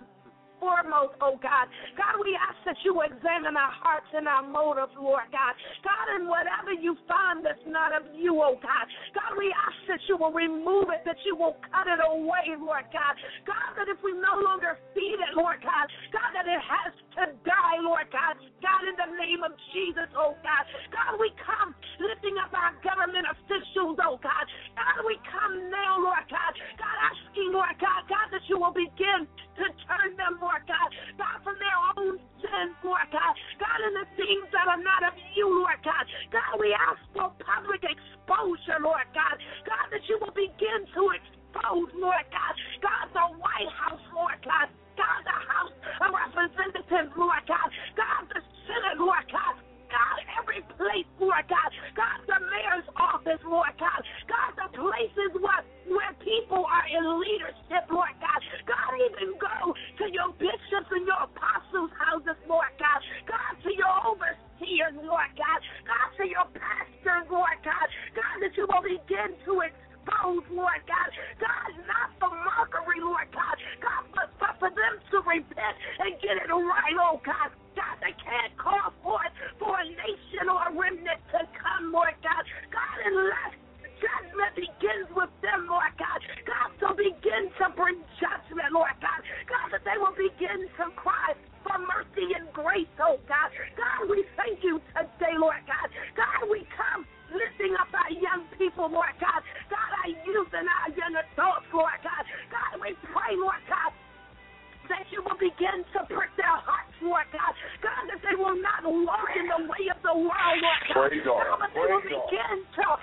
oh God. God, we ask that you examine our hearts and our motives, Lord God. God, and whatever you find that's not of you, oh God. God, we ask that you will remove it, that you will cut it away, Lord God. God, that if we no longer feed it, Lord God, God, that it has to die, Lord God. God, in the name of Jesus, oh God. God, we come lifting up our government officials, oh God. God, we come now, Lord God. God, asking, Lord God, God, that you will begin to turn them, Lord God, God, from their own sins, Lord God, God, and the things that are not of you, Lord God. God, we ask for public exposure, Lord God, God, that you will begin to expose, Lord God, God, the White House, Lord God, God, the House of Representatives, Lord God, God, the Senate, Lord God, God, every place, Lord God, God, the mayor's office, Lord God, God, the places where people are in leadership, Lord God, God, even go to your bishops and your apostles' houses, Lord God, God, to your overseers, Lord God, God, to your pastors, Lord God, God, that you will begin to expose, Lord God, God, not for mockery, Lord God, God, but for them to repent and get it right, oh God. God, they can't call forth for a nation or a remnant to come, Lord God. God, unless judgment begins with them, Lord God. God, so begin to bring judgment, Lord God. God, that they will begin to cry for mercy and grace, oh God. God, we thank you today, Lord God. God, we come lifting up our young people, Lord God. God, our youth and our young adults, Lord God. God, we pray, Lord God, that you will begin to prick their hearts, Lord God. God, that they will not walk in the way of the world, Lord God. God, that they will begin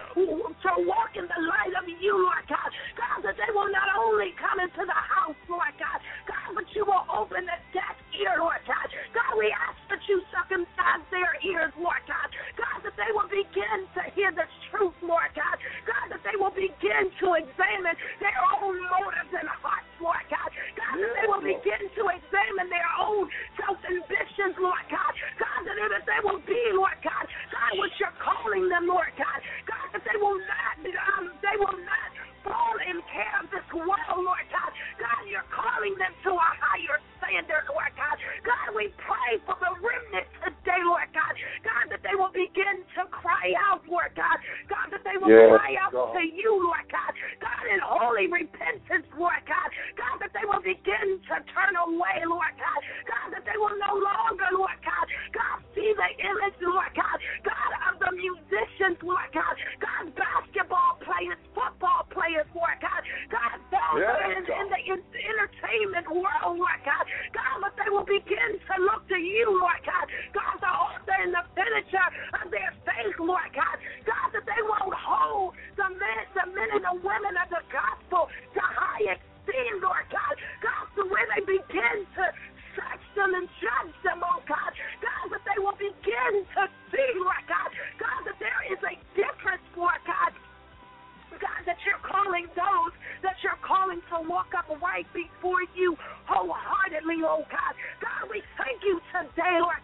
to walk in the light of you, Lord God. God, that they will not only come into the house, Lord God. God, but you will open the deaf ear, Lord God. God, we ask that you circumcise their ears, Lord God. God, that they will begin to hear the truth, Lord God. God, that they will begin to examine their own motives and hearts, Lord God. God, that they will begin to examine their own self-ambitions, Lord God. God, that they will be, Lord God, God, what you're calling them, Lord God. God, that they will not fall in care of this world, Lord God. God, you're calling them to a higher standard, Lord God. God, we pray for the remnant today, Lord God. God, that they will begin to cry out, Lord God. God, that they will cry out to you, Lord God. God, in holy repentance, Lord God. God, that they will begin to turn away, Lord God. God, that they will no longer, Lord God, God, see the image, Lord God. God, of the musicians, Lord God. God, basketball players, football players, Lord God. God, those in the entertainment world, Lord God. God, that they will begin to look to you, Lord God. God, the author and the finisher of their faith, Lord God. God, that they won't hold the men and the women of the gospel to high esteem, Lord God. God, to where they begin to search them and judge them, oh God. God, that they will begin to see, Lord God. God, that there is a difference, Lord God. God, that you're calling those that you're calling to walk up right before you wholeheartedly, oh God. God, we thank you today, Lord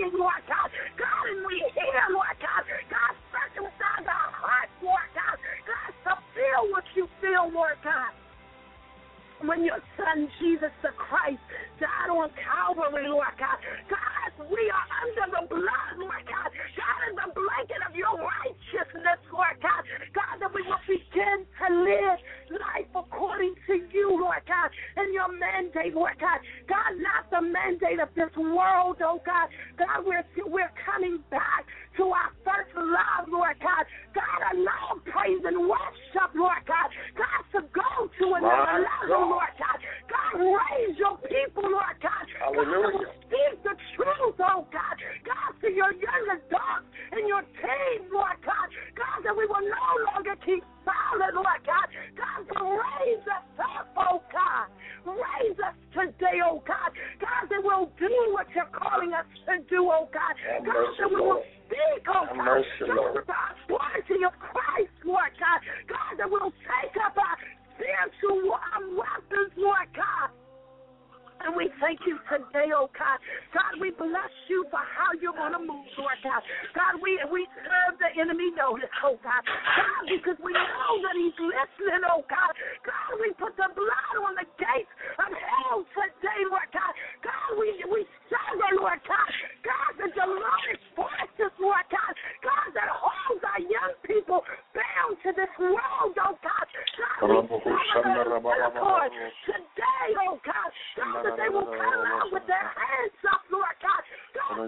name, Lord God. God, and we hear, Lord God. God, circumcise our hearts, Lord God. God, to feel what you feel, Lord God. When your son, Jesus the Christ, died on Calvary, Lord God. God, we are under the blood, Lord God. God, in the blanket of your righteousness, Lord God. God, that we will begin to live life according to you, Lord God, and your mandate, Lord God. God, not the mandate of this world, oh God. God, we're coming back to our first love, Lord God. God, allow praise and worship, Lord God. God, to go to another level, Lord God. God, raise your people, Lord God. God, will speak the truth, oh God. God, to your young adults and your teens, Lord God. God, that we will no longer keep silent, Lord God. God, to raise us up, oh God. Raise us today, oh God. God, that we'll do what you're calling us to do, oh God. God, that we will speak, oh God. God, the authority of Christ, Lord God. God, that we'll take up our spiritual weapons, Lord God. And we thank you today, oh God. God, we bless you for how you're going to move, Lord God. God, we serve the enemy notice, oh God. God, because we know that he's listening, oh God. God, we put the blood on the gates of hell today, Lord God. God, we sever, Lord God. God, the demonic forces, Lord God. God, that holds our young people bound to this world, oh God. God, we sever them today, oh God. God, that they will come out with their hands up, Lord God. God,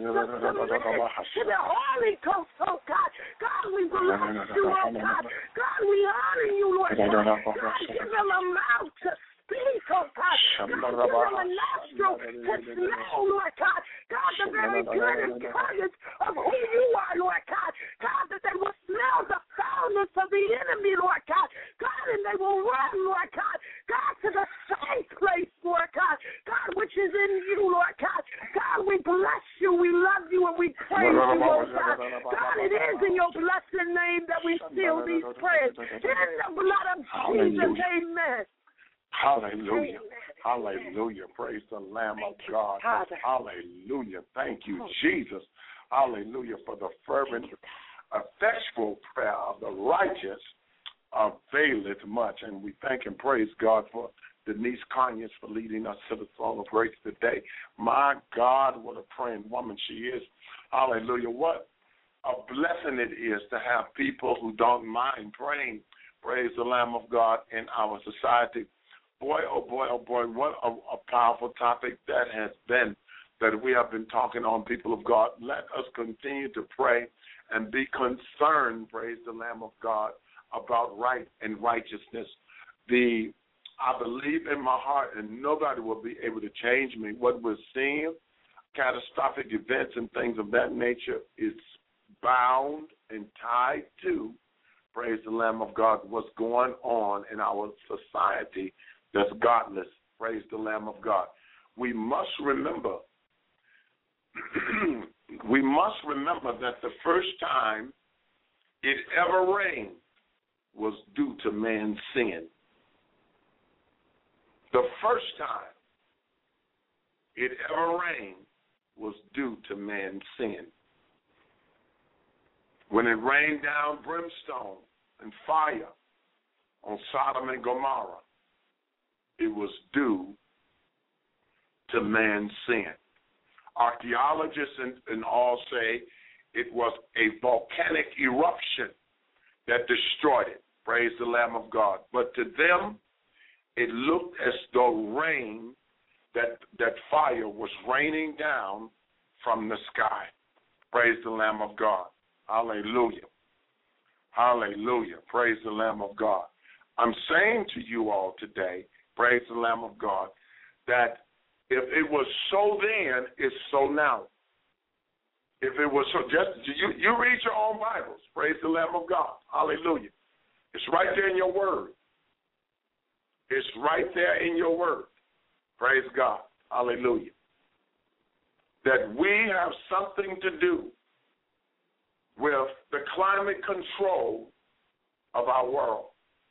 to the Holy Ghost, oh God. God, we bless you, oh God. God, we honor you, Lord God. God, give them a mouth to speak, oh God. God, give them a nostril to smell, Lord God. God, the very good ingredients of who you are, Lord God. God, that they will smell the foulness of the enemy, Lord God. God, and they will run, Lord God. God, to the safe place, Lord God. God, which is in you, Lord God. God, we bless you, we love you, and we praise you, Lord God. God, it is in your blessed name that we seal these prayers. In the blood of Jesus, amen. Hallelujah. Hallelujah. Praise the Lamb of God. Hallelujah. Thank you, Jesus. Hallelujah for the fervent, effectual prayer of the righteous availeth much. And we thank and praise God for Denise Conyers for leading us to the throne of grace today. My God, what a praying woman she is. Hallelujah. What a blessing it is to have people who don't mind praying. Praise the Lamb of God in our society. Boy, oh boy, oh boy, what a powerful topic that has been, that we have been talking on, people of God. Let us continue to pray and be concerned, praise the Lamb of God, about right and righteousness. I believe in my heart, and nobody will be able to change me. What we're seeing, catastrophic events and things of that nature, is bound and tied to, praise the Lamb of God, what's going on in our society that's godless. Praise the Lamb of God. We must remember, that the first time it ever rained was due to man's sin. The first time it ever rained was due to man's sin. When it rained down brimstone and fire on Sodom and Gomorrah, it was due to man's sin. Archaeologists and all say it was a volcanic eruption that destroyed it. Praise the Lamb of God. But to them, it looked as though rain, that fire was raining down from the sky. Praise the Lamb of God. Hallelujah. Hallelujah. Praise the Lamb of God. I'm saying to you all today, praise the Lamb of God, that if it was so then, it's so now. If it was so, just you read your own Bibles. Praise the Lamb of God. Hallelujah. It's right there in your word. It's right there in your word. Praise God. Hallelujah. That we have something to do with the climate control of our world,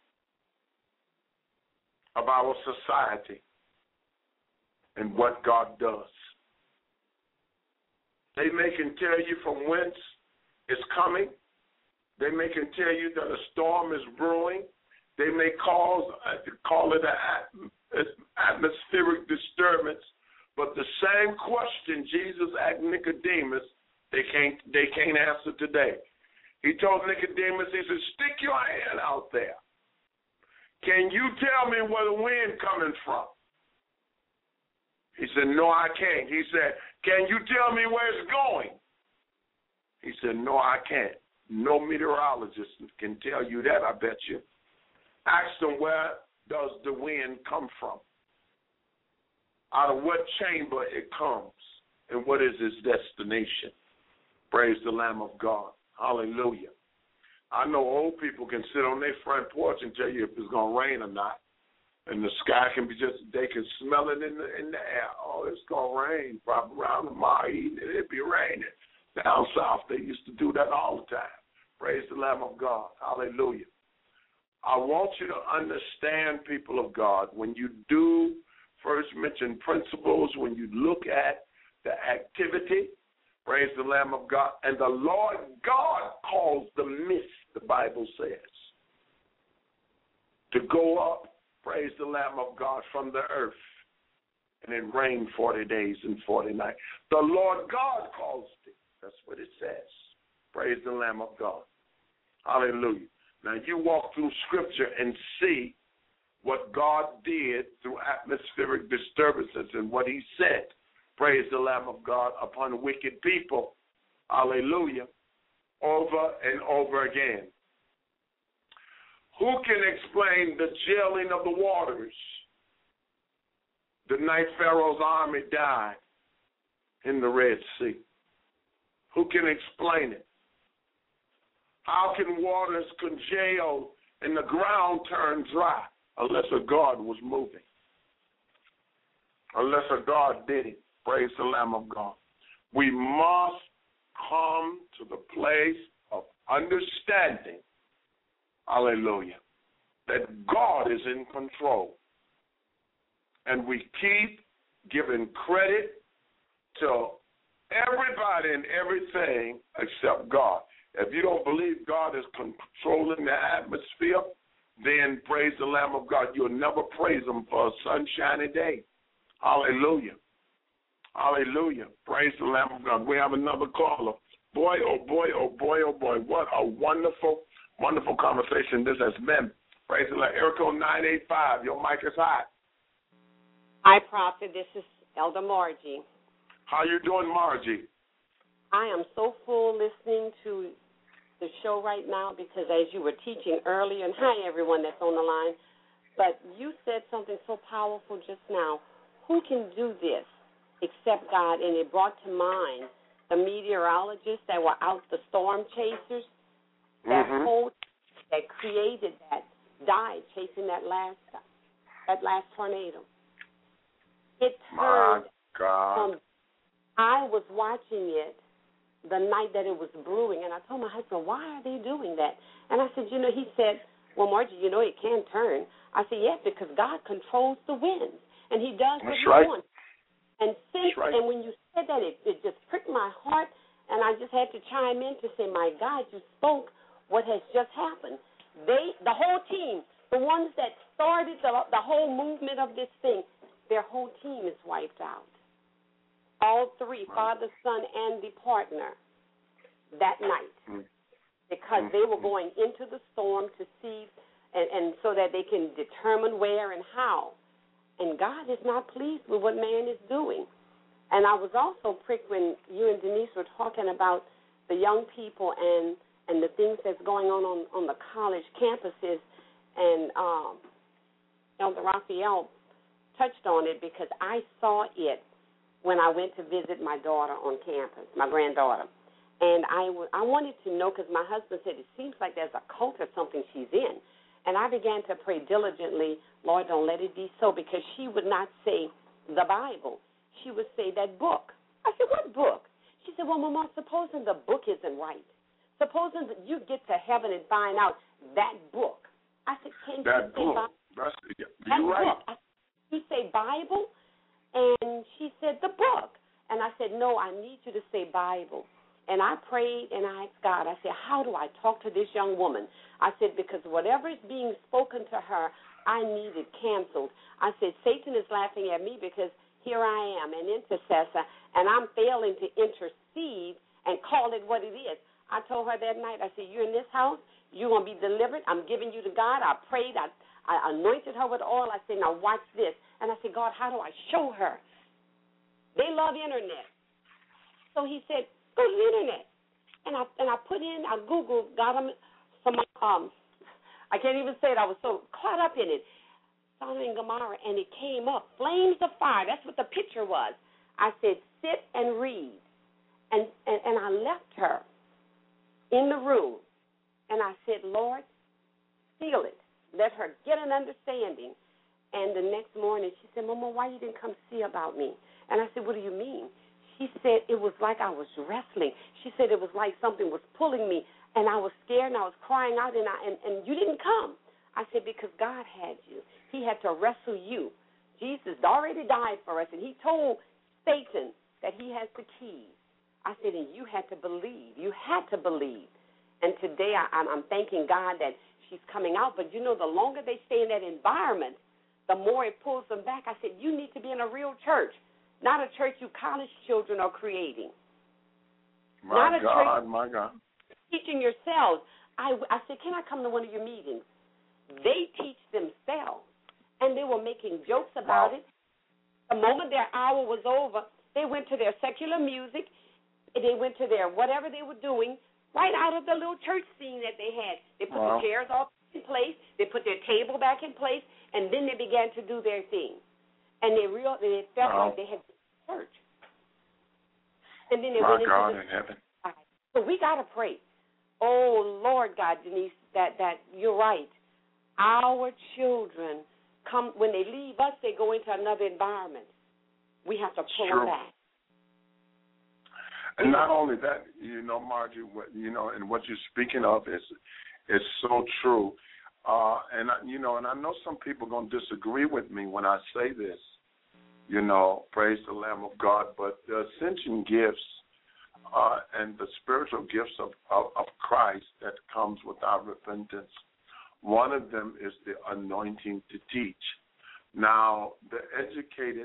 of our society, and what God does. They may can tell you from whence it's coming. They may can tell you that a storm is brewing. They may call it an atmospheric disturbance. But the same question Jesus asked Nicodemus, they can't answer today. He told Nicodemus, he said, stick your hand out there. Can you tell me where the wind coming from? He said, no, I can't. He said, can you tell me where it's going? He said, no, I can't. No meteorologist can tell you that, I bet you. Ask them, where does the wind come from? Out of what chamber it comes, and what is its destination? Praise the Lamb of God. Hallelujah. I know old people can sit on their front porch and tell you if it's going to rain or not. And the sky can be they can smell it in the air. Oh, it's going to rain probably around tomorrow evening. It'll be raining. Down south, they used to do that all the time. Praise the Lamb of God. Hallelujah. I want you to understand, people of God, when you do first mention principles, when you look at the activity, praise the Lamb of God, and the Lord God calls the mist, the Bible says, to go up, praise the Lamb of God, from the earth, and it rained 40 days and 40 nights. The Lord God calls it. That's what it says. Praise the Lamb of God. Hallelujah. Now, you walk through Scripture and see what God did through atmospheric disturbances and what he said, praise the Lamb of God, upon wicked people. Hallelujah. Over and over again. Who can explain the jailing of the waters the night Pharaoh's army died in the Red Sea? Who can explain it? How can waters congeal and the ground turn dry unless a God was moving? Unless a God did it. Praise the Lamb of God. We must come to the place of understanding, hallelujah, that God is in control. And we keep giving credit to everybody and everything except God. If you don't believe God is controlling the atmosphere, then praise the Lamb of God. You'll never praise him for a sunshiny day. Hallelujah. Hallelujah. Praise the Lamb of God. We have another caller. Boy, oh boy, oh boy, oh boy. What a wonderful, wonderful conversation this has been. Praise the Lord. Erico 985, your mic is hot. Hi, Prophet. This is Elder Margie. How you doing, Margie? I am so full listening to the show right now because as you were teaching earlier, and hi, everyone that's on the line, but you said something so powerful just now. Who can do this except God? And it brought to mind the meteorologists that were out, the storm chasers, that whole that created that, died chasing that last tornado. It turned from, I was watching it the night that it was brewing, and I told my husband, why are they doing that? And I said, he said, well, Margie, it can turn. I said, yes, because God controls the winds, and he does what he wants. And and when you said that, it just pricked my heart, and I just had to chime in to say, my God, you spoke what has just happened. The whole team, the ones that started the whole movement of this thing, their whole team is wiped out. All three, Father, Son, and the partner, that night, because they were going into the storm to see, and so that they can determine where and how. And God is not pleased with what man is doing. And I was also pricked when you and Denise were talking about the young people and the things that's going on the college campuses. And Elder Raphael touched on it because I saw it when I went to visit my daughter on campus, my granddaughter. And I wanted to know, because my husband said it seems like there's a cult or something she's in. And I began to pray diligently, Lord, don't let it be so, because she would not say the Bible. She would say that book. I said, what book? She said, well, Mama, supposing the book isn't right. Supposing that you get to heaven and find out that book. I said, can you say Bible? That right. book. You say Bible? And she said, the book. And I said, no, I need you to say Bible. And I prayed and I asked God, I said, how do I talk to this young woman? I said, because whatever is being spoken to her, I need it canceled. I said, Satan is laughing at me because here I am, an intercessor, and I'm failing to intercede and call it what it is. I told her that night, I said, you're in this house, you're going to be delivered. I'm giving you to God. I prayed. I anointed her with oil. I said, now watch this. And I said, God, how do I show her? They love internet. So he said, go to the internet. And I put in, I Googled, got them some, I can't even say it. I was so caught up in it. Sodom and Gomorrah, and it came up, flames of fire. That's what the picture was. I said, sit and read. And I left her in the room, and I said, Lord, seal it. Let her get an understanding. And the next morning, she said, Mama, why you didn't come see about me? And I said, what do you mean? She said, it was like I was wrestling. She said it was like something was pulling me, and I was scared, and I was crying out, and you didn't come. I said, because God had you. He had to wrestle you. Jesus already died for us, and he told Satan that he has the keys. I said, and you had to believe. You had to believe. And today I'm thanking God that she's coming out. But, you know, the longer they stay in that environment, the more it pulls them back. I said, you need to be in a real church, not a church you college children are creating. My God. Teaching yourselves. I said, can I come to one of your meetings? They teach themselves, and they were making jokes about it. The moment their hour was over, they went to their secular music. They went to their whatever they were doing right out of the little church scene that they had. They put the chairs all in place. They put their table back in place, and then they began to do their thing. And they felt like they had church. And then they went into God in heaven. So we got to pray. Oh, Lord God, Denise, that you're right. Our children come, when they leave us, they go into another environment. We have to pull them back. And not only that, you know, Margie, and what you're speaking of is so true. And I know some people are going to disagree with me when I say this, you know, praise the Lamb of God, but the ascension gifts and the spiritual gifts of Christ that comes without repentance, one of them is the anointing to teach. Now, the educated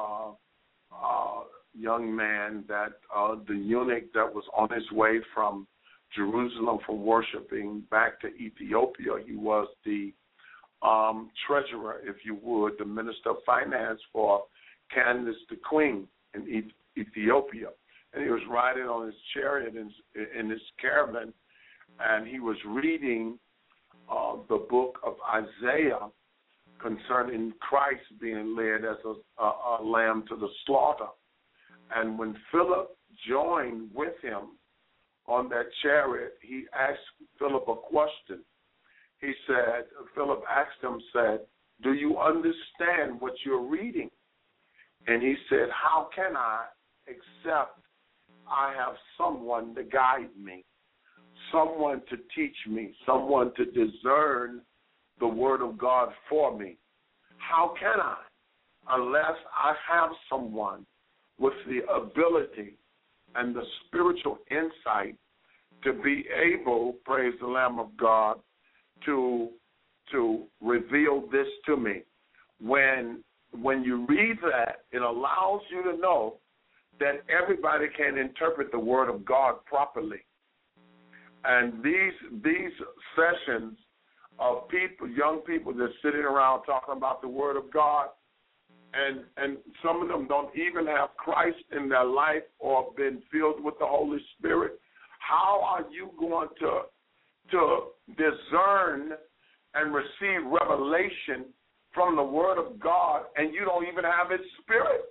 young man, that the eunuch that was on his way from Jerusalem from worshiping back to Ethiopia, he was the treasurer, if you would, the minister of finance for Candace the queen in Ethiopia. And he was riding on his chariot in his caravan, and he was reading the book of Isaiah concerning Christ being led as a lamb to the slaughter. And when Philip joined with him on that chariot, he asked Philip a question. Philip asked him, said, do you understand what you're reading? And he said, how can I, except I have someone to guide me, someone to teach me, someone to discern the word of God for me? How can I, unless I have someone with the ability and the spiritual insight to be able, praise the Lamb of God, to reveal this to me? When you read that, it allows you to know that everybody can interpret the Word of God properly. And these sessions of people, young people that's sitting around talking about the Word of God, and some of them don't even have Christ in their life or been filled with the Holy Spirit, how are you going to discern and receive revelation from the Word of God and you don't even have His Spirit?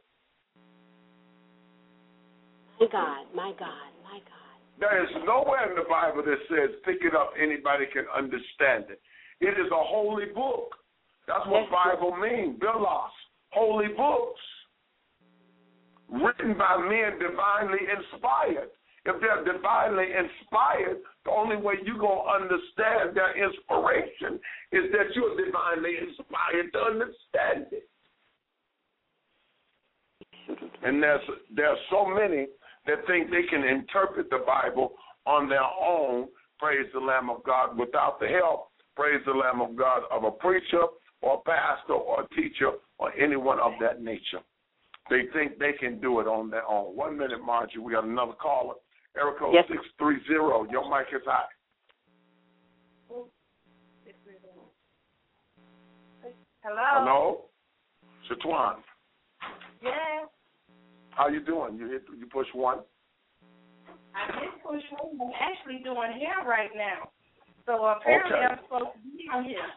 My God. There is nowhere in the Bible that says, pick it up, anybody can understand it. It is a holy book. That's what Bible means, Bilos, holy books, written by men divinely inspired. If they're divinely inspired, the only way you're going to understand their inspiration is that you're divinely inspired to understand it. And there's so many that think they can interpret the Bible on their own, praise the Lamb of God, without the help, praise the Lamb of God, of a preacher or a pastor or a teacher or anyone of that nature. They think they can do it on their own. 1 minute, Margie. We got another caller. Area code 630. Your mic is hot. Hello? Shatwan. Yes. How you doing? You push one? I did push one. I'm actually doing hair right now. So apparently I'm supposed to be on here.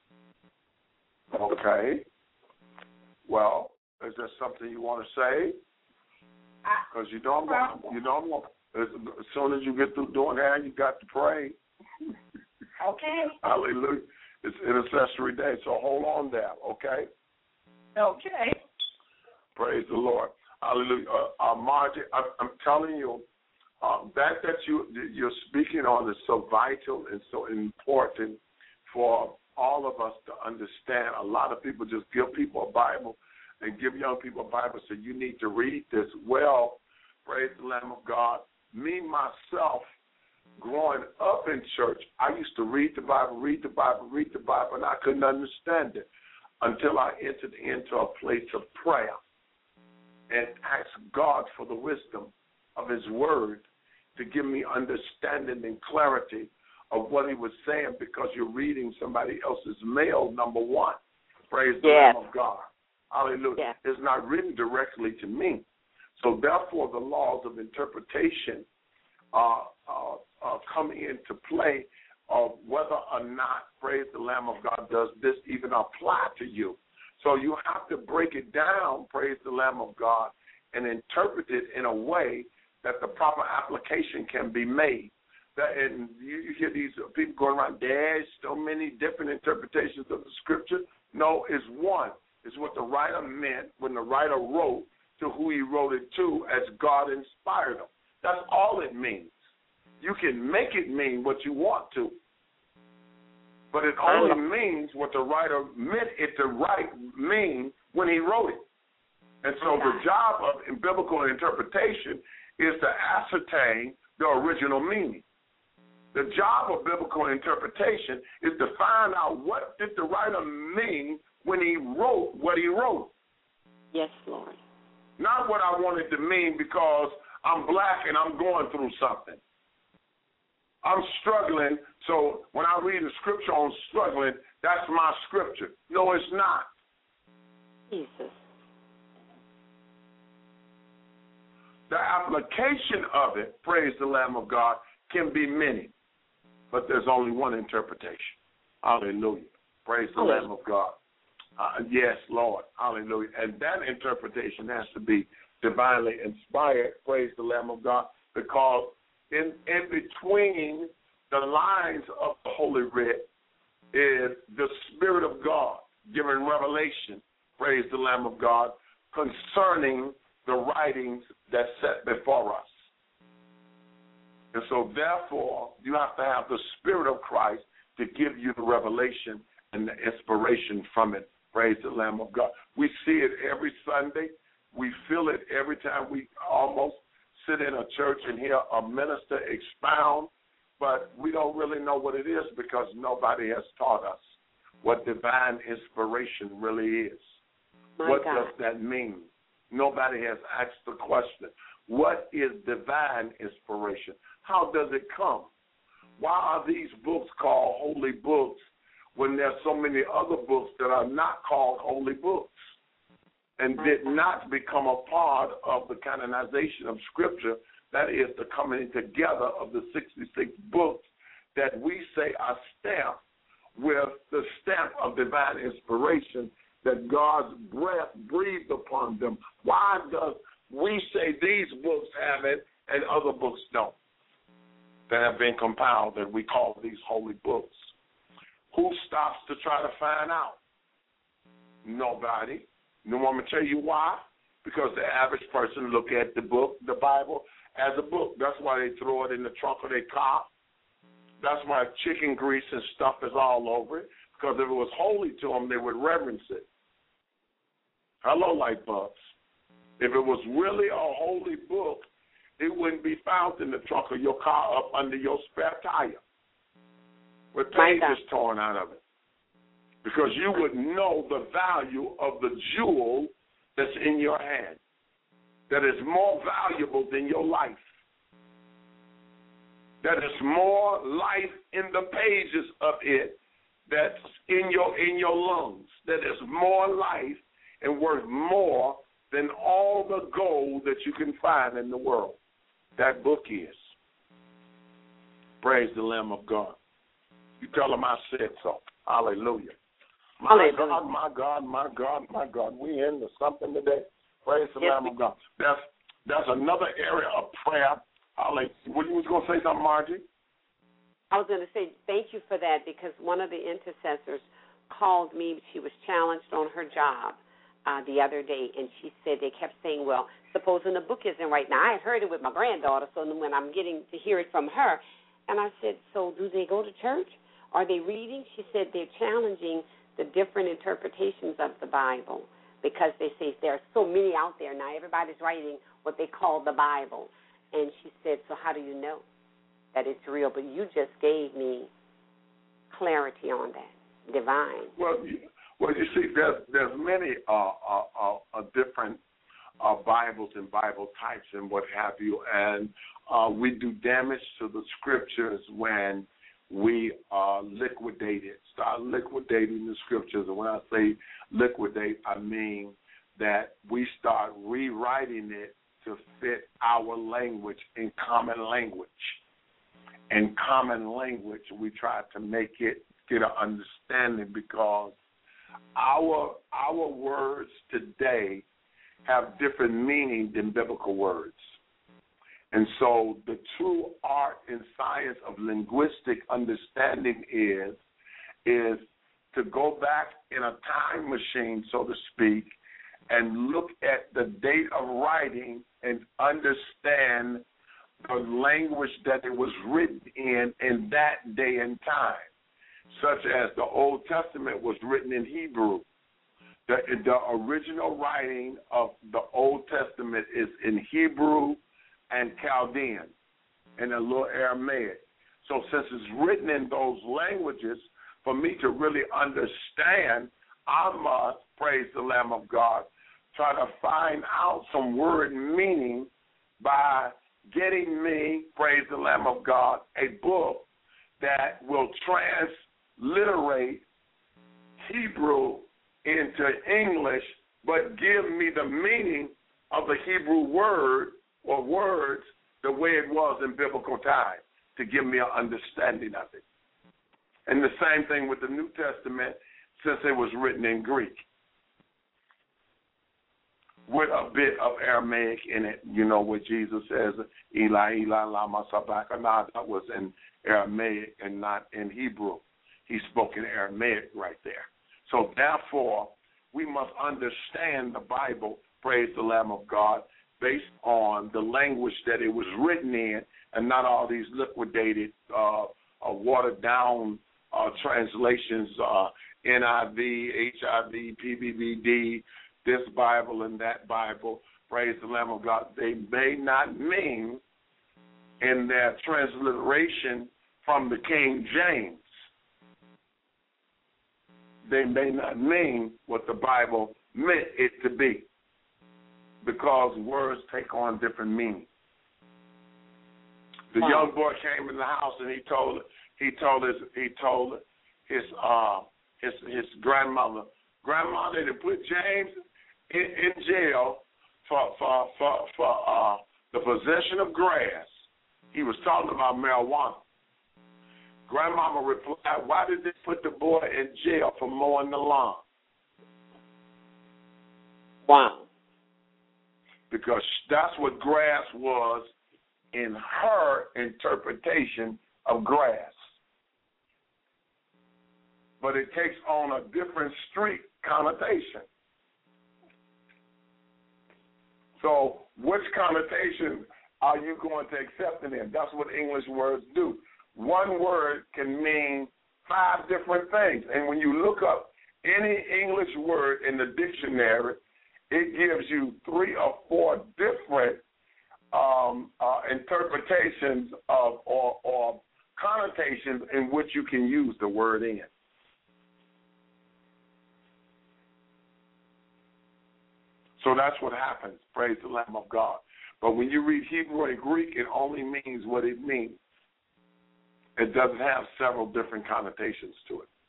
Okay. Well, is there something you want to say? Because you know I'm going as soon as you get through doing hair, you got to pray. Okay. Hallelujah. It's intercessory day, so hold on there, okay? Okay. Praise the Lord. Hallelujah. Margie, I'm telling you, that you're speaking on is so vital and so important for all of us to understand. A lot of people just give people a Bible and give young people a Bible, so you need to read this. Well, praise the Lamb of God. Me, myself, growing up in church, I used to read the Bible, and I couldn't understand it until I entered into a place of prayer and asked God for the wisdom of his word to give me understanding and clarity of what he was saying, because you're reading somebody else's mail, number one. Praise the Lamb of God. Hallelujah. Yes. It's not written directly to me. So therefore, the laws of interpretation come into play of whether or not, praise the Lamb of God, does this even apply to you. So you have to break it down, praise the Lamb of God, and interpret it in a way that the proper application can be made. And you hear these people going around, there's so many different interpretations of the scripture. No, it's one. It's what the writer meant when the writer wrote to who he wrote it to as God inspired him. That's all it means. You can make it mean what you want to, but it only means what the writer meant it to mean when he wrote it. And so the job of biblical interpretation is to ascertain the original meaning. The job of biblical interpretation is to find out what did the writer mean when he wrote what he wrote. Yes, Lord. Not what I wanted to mean because I'm black and I'm going through something. I'm struggling, so when I read the scripture on struggling, that's my scripture. No, it's not. Jesus. The application of it, praise the Lamb of God, can be many, but there's only one interpretation. Hallelujah. Praise the Lamb of God. Yes, Lord. Hallelujah. And that interpretation has to be divinely inspired, praise the Lamb of God, because in between the lines of the Holy Writ is the Spirit of God giving revelation, praise the Lamb of God, concerning the writings that's set before us. And so, therefore, you have to have the Spirit of Christ to give you the revelation and the inspiration from it. Praise the Lamb of God. We see it every Sunday. We feel it every time we almost sit in a church and hear a minister expound, but we don't really know what it is because nobody has taught us what divine inspiration really is. What does that mean? Nobody has asked the question. What is divine inspiration? How does it come? Why are these books called holy books when there's so many other books that are not called holy books and did not become a part of the canonization of Scripture? That is the coming together of the 66 books that we say are stamped with the stamp of divine inspiration, that God's breath breathed upon them. Why does we say these books have it and other books don't, that have been compiled, that we call these holy books? Who stops to try to find out? Nobody. No one will tell you why? Because the average person look at the book, the Bible, as a book. That's why they throw it in the trunk of their car. That's why chicken grease and stuff is all over it, because if it was holy to them, they would reverence it. Hello, light bulbs. If it was really a holy book, it wouldn't be found in the trunk of your car up under your spare tire with pages torn out of it. Because you would know the value of the jewel that's in your hand, that is more valuable than your life, that is more life in the pages of it that's in your lungs, that is more life and worth more than all the gold that you can find in the world. That book is. Praise the Lamb of God. You tell them I said so. Hallelujah. My God. We into something today. Praise the Lamb of God. That's another area of prayer. Hallelujah. What you was going to say something, Margie? I was going to say thank you for that, because one of the intercessors called me. She was challenged on her job the other day, and she said they kept saying, well, supposing the book isn't right. Now, I had heard it with my granddaughter, so when I'm getting to hear it from her, and I said, so do they go to church? Are they reading? She said they're challenging the different interpretations of the Bible, because they say there are so many out there now. Everybody's writing what they call the Bible. And she said, so how do you know that it's real? But you just gave me clarity on that, divine. Well, you see, there's many different Bibles and Bible types and what have you, and we do damage to the scriptures when we start liquidating the scriptures. And when I say liquidate, I mean that we start rewriting it to fit our language in common language. In common language, we try to make it get an understanding, because our words today have different meaning than biblical words. And so the true art and science of linguistic understanding is to go back in a time machine, so to speak, and look at the date of writing and understand the language that it was written in that day and time, such as the Old Testament was written in Hebrew. The original writing of the Old Testament is in Hebrew and Chaldean and a little Aramaic. So since it's written in those languages, for me to really understand, I must, praise the Lamb of God, try to find out some word meaning by getting me, praise the Lamb of God, a book that will transliterate Hebrew into English, but give me the meaning of the Hebrew word or words the way it was in biblical time, to give me an understanding of it. And the same thing with the New Testament, since it was written in Greek, with a bit of Aramaic in it, where Jesus says, Eli, Eli, lama sabachthani. That was in Aramaic and not in Hebrew. He spoke in Aramaic right there. So therefore, we must understand the Bible, praise the Lamb of God, based on the language that it was written in, and not all these liquidated, watered-down translations, NIV, HIV, PBBD, this Bible and that Bible, praise the Lamb of God. They may not mean, in their transliteration from the King James, they may not mean what the Bible meant it to be, because words take on different meanings. The young boy came in the house and he told his grandmother, Grandma, they put James in jail for the possession of grass. He was talking about marijuana. Grandmama replied, why did they put the boy in jail for mowing the lawn? Wow. Because that's what grass was in her interpretation of grass. But it takes on a different street connotation. So which connotation are you going to accept it in? That's what English words do. One word can mean 5 different things. And when you look up any English word in the dictionary, it gives you 3 or 4 different interpretations of or connotations in which you can use the word in. So that's what happens. Praise the Lamb of God. But when you read Hebrew and Greek, it only means what it means. It doesn't have several different connotations to it,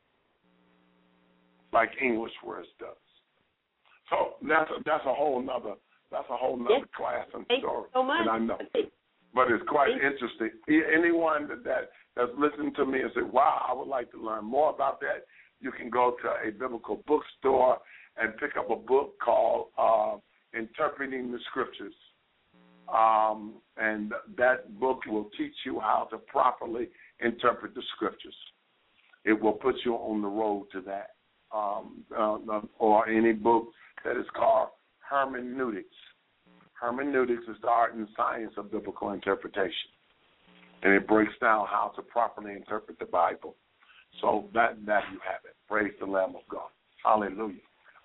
like English words does. So that's a whole nother class and story. So much. And I know, but it's quite interesting. Anyone that's listening to me and say, "Wow, I would like to learn more about that," you can go to a biblical bookstore and pick up a book called Interpreting the Scriptures. And that book will teach you how to properly interpret the Scriptures. It will put you on the road to that. Or any book that is called Hermeneutics. Hermeneutics is the art and science of biblical interpretation. And it breaks down how to properly interpret the Bible. So that you have it. Praise the Lamb of God. Hallelujah.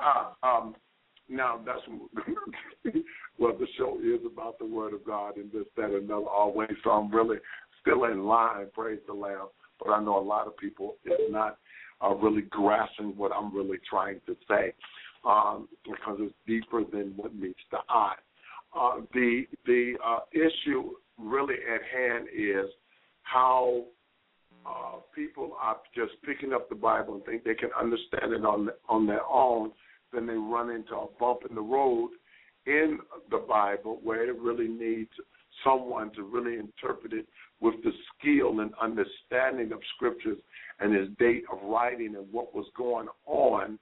Now, that's what the show is about, the Word of God, and this, that, and another always. So I'm really still in line, praise the Lamb. But I know a lot of people is not really grasping what I'm really trying to say because it's deeper than what meets the eye. The issue really at hand is how people are just picking up the Bible and think they can understand it on their own. Then they run into a bump in the road in the Bible where it really needs someone to really interpret it with the skill and understanding of Scriptures and its date of writing and what was going on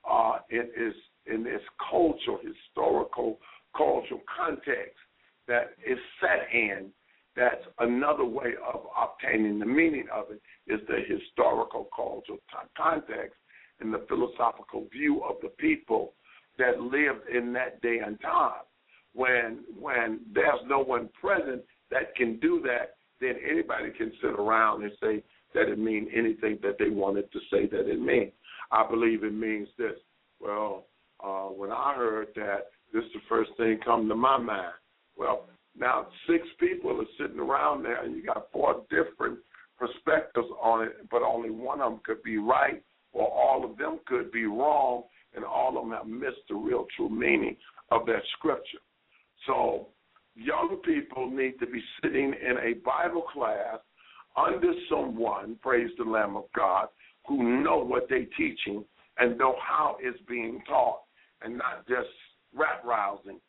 in its historical cultural context that is set in. That's another way of obtaining the meaning of it is the historical cultural context and the philosophical view of the people that lived in that day and time. When there's no one present that can do that, then anybody can sit around and say that it means anything that they wanted to say that it means. I believe it means this. Well, when I heard that, this is the first thing come to my mind. Well, now 6 people are sitting around there, and you got 4 different perspectives on it, but only one of them could be right, or all of them could be wrong, and all of them have missed the real true meaning of that scripture. So young people need to be sitting in a Bible class under someone, praise the Lamb of God, who know what they're teaching and know how it's being taught and not just rat-rousing.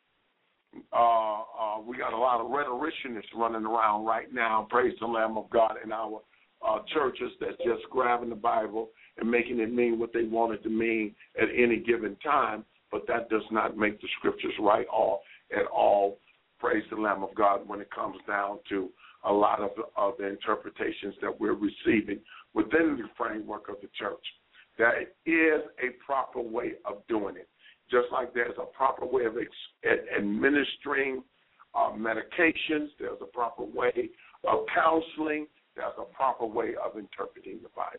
We got a lot of rhetoricians running around right now, praise the Lamb of God, in our churches that's just grabbing the Bible and making it mean what they want it to mean at any given time, but that does not make the Scriptures right at all, praise the Lamb of God, when it comes down to a lot of the interpretations that we're receiving within the framework of the church. There is a proper way of doing it. Just like there's a proper way of administering medications, there's a proper way of counseling, there's a proper way of interpreting the Bible.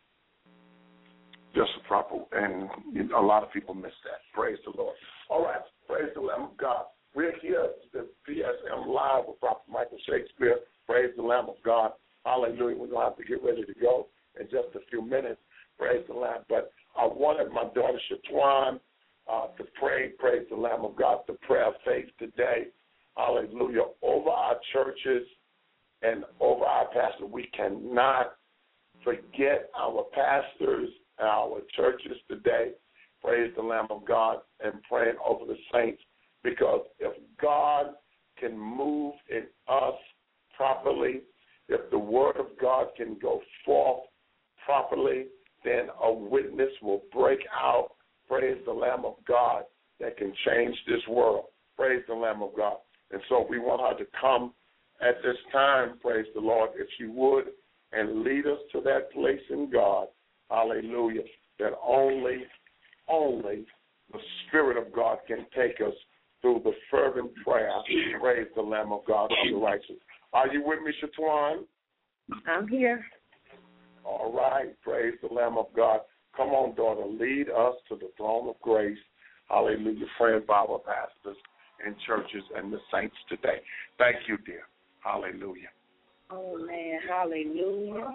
Just a proper, and a lot of people miss that. Praise the Lord. All right, praise the Lamb of God. We're here at the PSM Live with Prophet Michael Shakespeare. Praise the Lamb of God. Hallelujah. We're going to have to get ready to go in just a few minutes. Praise the Lamb. But I wanted my daughter Shatwan to pray, praise the Lamb of God, the prayer of faith today. Hallelujah. Over our churches and over our pastor. We cannot forget our pastors and our churches today. Praise the Lamb of God, and praying over the saints, because if God can move in us properly, if the word of God can go forth properly, then a witness will break out, praise the Lamb of God, that can change this world. Praise the Lamb of God. And so we want her to come at this time, praise the Lord, if she would, and lead us to that place in God, hallelujah, that only the Spirit of God can take us through the fervent prayer, praise the Lamb of God, of the righteous. Are you with me, Shatwan? I'm here. All right, praise the Lamb of God. Come on, daughter, lead us to the throne of grace hallelujah, friend Bible pastors and churches and the saints today. Thank you, dear. Hallelujah. Oh, man, hallelujah.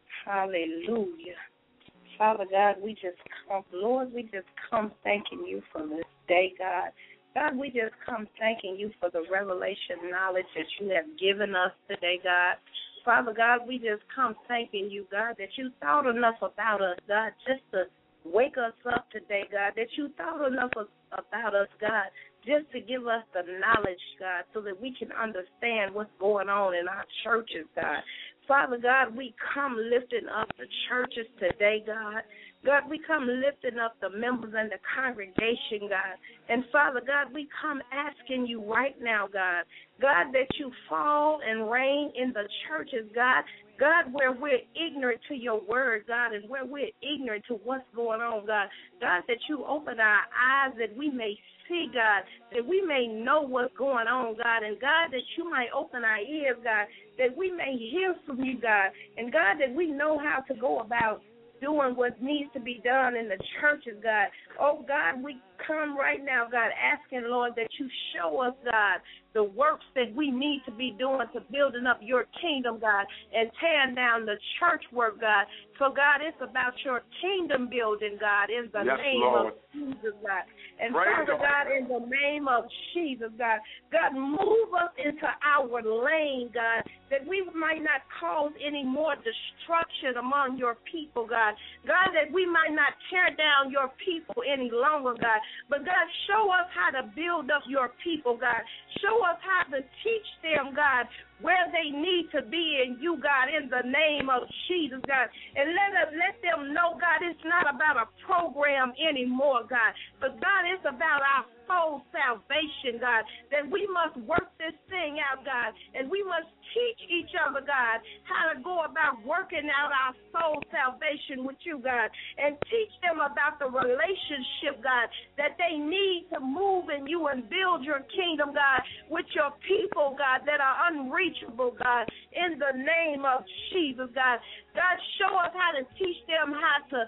Hallelujah. Father God, we just come, Lord, we just come thanking you for this day, God. God, we just come thanking you for the revelation knowledge that you have given us today, God. Father God, we just come thanking you, God, that you thought enough about us, God, just to wake us up today, God, that you thought enough about us, God, just to give us the knowledge, God, so that we can understand what's going on in our churches, God. Father God, we come lifting up the churches today, God. God, we come lifting up the members and the congregation, God. And Father God, we come asking you right now, God, God, that you fall and reign in the churches, God. God, where we're ignorant to your word, God, and where we're ignorant to what's going on, God. God, that you open our eyes that we may see, God, that we may know what's going on, God, and God, that you might open our ears, God, that we may hear from you, God, and God, that we know how to go about doing what needs to be done in the churches, God. Oh, God, we come right now, God, asking, Lord, that you show us, God, the works that we need to be doing to building up your kingdom, God, and tearing down the church work, God. So, God, it's about your kingdom building, God, in the name of Jesus, God. And Father God, in the name of Jesus, God, God, move us into our lane, God, that we might not cause any more destruction among your people, God. God, that we might not tear down your people any longer, God. But, God, show us how to build up your people, God. Show us how to teach them, God, where they need to be in you, God, in the name of Jesus, God. And let them know, God, it's not about a program anymore, God, but, God, it's about our soul salvation, God, that we must work this thing out, God, and we must teach each other, God, how to go about working out our soul salvation with you, God, and teach them about the relationship, God, that they need to move in you and build your kingdom, God, with your people, God, that are unreachable, God, in the name of Jesus, God. God, show us how to teach them how to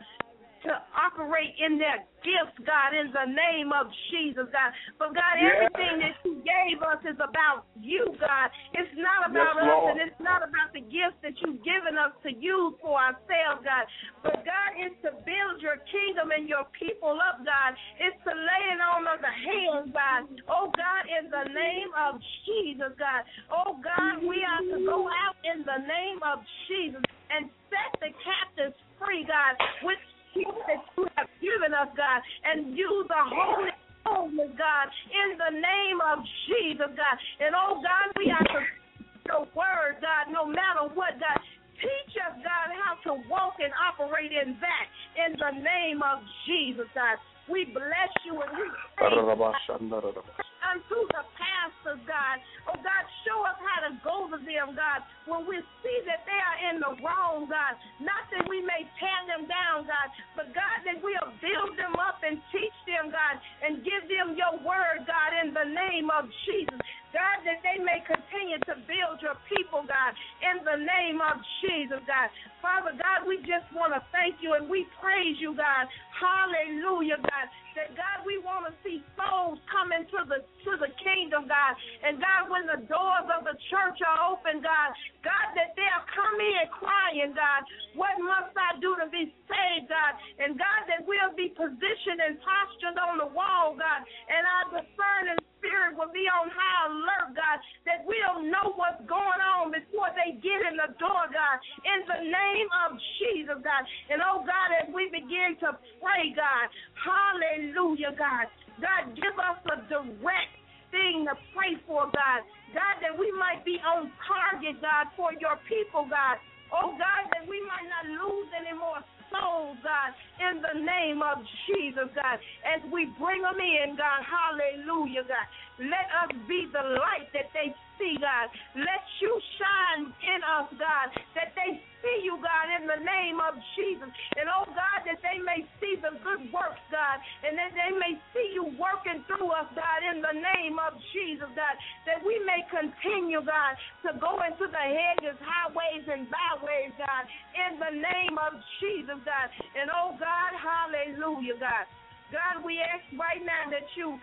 operate in their gifts, God, in the name of Jesus, God. But, God, everything that you gave us is about you, God. It's not about us, and it's not about the gifts that you've given us to use for ourselves, God. But, God, it's to build your kingdom and your people up, God. It's to lay it on of the hands, God. Oh, God, in the name of Jesus, God. Oh, God, we are to go out in the name of Jesus and set the captives free, God, with that you have given us, God, and use the holy boldness, God, in the name of Jesus, God. And, oh, God, we are to your word, God, no matter what, God. Teach us, God, how to walk and operate in that in the name of Jesus, God. We bless you and we praise unto the pastors, God. Oh, God, show us how to go to them, God, when we see that they are in the wrong, God. Not that we may tear them down, God, but, God, that we'll build them up and teach them, God, and give them your word, God, in the name of Jesus. God, that they may continue to build your people, God, in the name of Jesus, God. Father God, we just want to thank you and we praise you, God. Hallelujah, God. That, God, we want to see souls come into the kingdom, God. And, God, when the doors of the church are open, God, God, that they'll come in crying, God, what must I do to be saved, God? And, God, that we'll be positioned and postured on the wall, God, and our discerning spirit will be on high alert, God, that we'll know what's going on before they get in the door, God, in the name of Jesus, God. And, oh, God, as we begin to pray, God, hallelujah, God, God, give us a direct thing to pray for, God, God, that we might be on target, God, for your people, God. Oh, God, that we might not lose any more souls, God, in the name of Jesus, God, as we bring them in, God, hallelujah, God. Let us be the light that they see, God. Let you shine in us, God, that they see you, God, in the name of Jesus. And, oh, God, that they may see the good works, God, and that they may see you working through us, God, in the name of Jesus, God, that we may continue, God, to go into the hedges, highways, and byways, God, in the name of Jesus, God. And, oh, God, hallelujah, God. God, we ask right now that you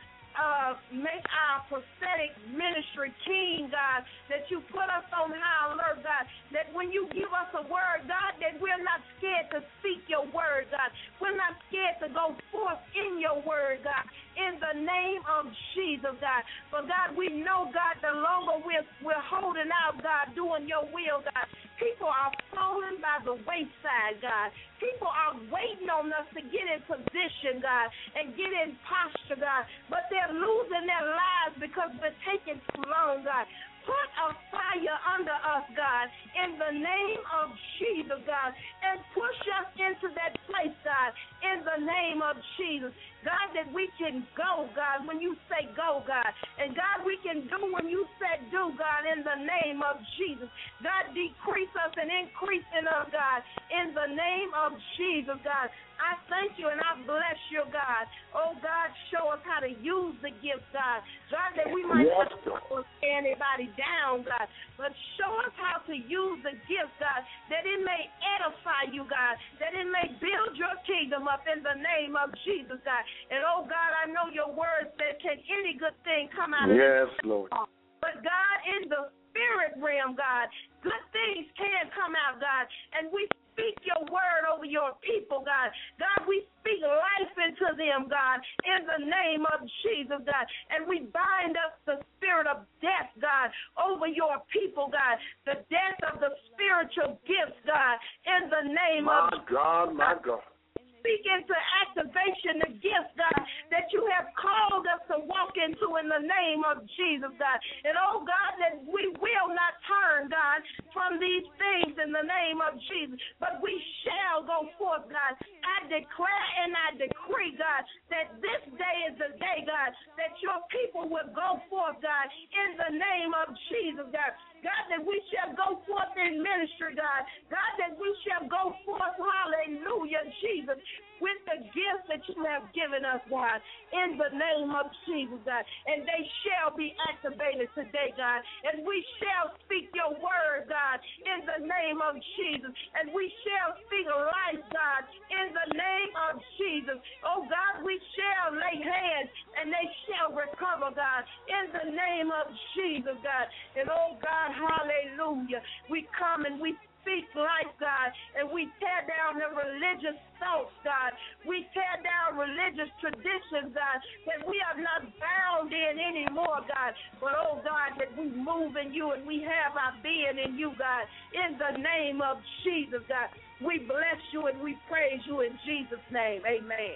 make our prophetic ministry keen, God, that you put us on high alert, God, that when you give us a word, God, that we're not scared to speak your word, God. We're not scared to go forth in your word, God, in the name of Jesus, God. But, God, we know, God, the longer we're holding out, God, doing your will, God, people are falling by the wayside, God. People are waiting on us to get in position, God, and get in posture, God, but they're losing their lives because we're taking too long, God. Put a fire under us, God, in the name of Jesus, God, and push us into that place, God, in the name of Jesus. God, that we can go, God, when you say go, God. And, God, we can do when you said do, God, in the name of Jesus. God, decrease us and increase in us, God, in the name of Jesus, God. I thank you and I bless you, God. Oh, God, show us how to use the gifts, God. God, that we might not tear anybody down, God, but show us how to use the gifts, God, that it may edify you, God, that it may build your kingdom up in the name of Jesus, God. And, oh, God, I know your word said, can any good thing come out of Yes, Lord. But, God, in the spirit realm, God, good things can come out, God, and we speak your word over your people, God. God, we speak life into them, God, in the name of Jesus, God. And we bind up the spirit of death, God, over your people, God. The death of the spiritual gifts, God, in the name of God, my God. Speak into activation the gifts, God, that you have called us to walk into in the name of Jesus, God. And, oh, God, that we will not turn, God, from these things in the name of Jesus, but we shall go forth, God. I declare and I decree, God, that this day is the day, God, that your people will go forth, God, in the name of Jesus, God. God, that we shall go forth in ministry, God. God, that we shall go forth, hallelujah, Jesus, with the gifts that you have given us, God, in the name of Jesus, God. And they shall be activated today, God. And we shall speak your word, God, in the name of Jesus. And we shall speak life, God, in the name of Jesus. Oh, God, we shall lay hands and they shall recover, God, in the name of Jesus, God. And, oh, God, hallelujah, we come and we speak life, God, and we tear down the religious thoughts, God. We tear down religious traditions, God, that we are not bound in anymore, God. But, oh, God, that we move in you and we have our being in you, God, in the name of Jesus, God. We bless you and we praise you in Jesus' name. Amen.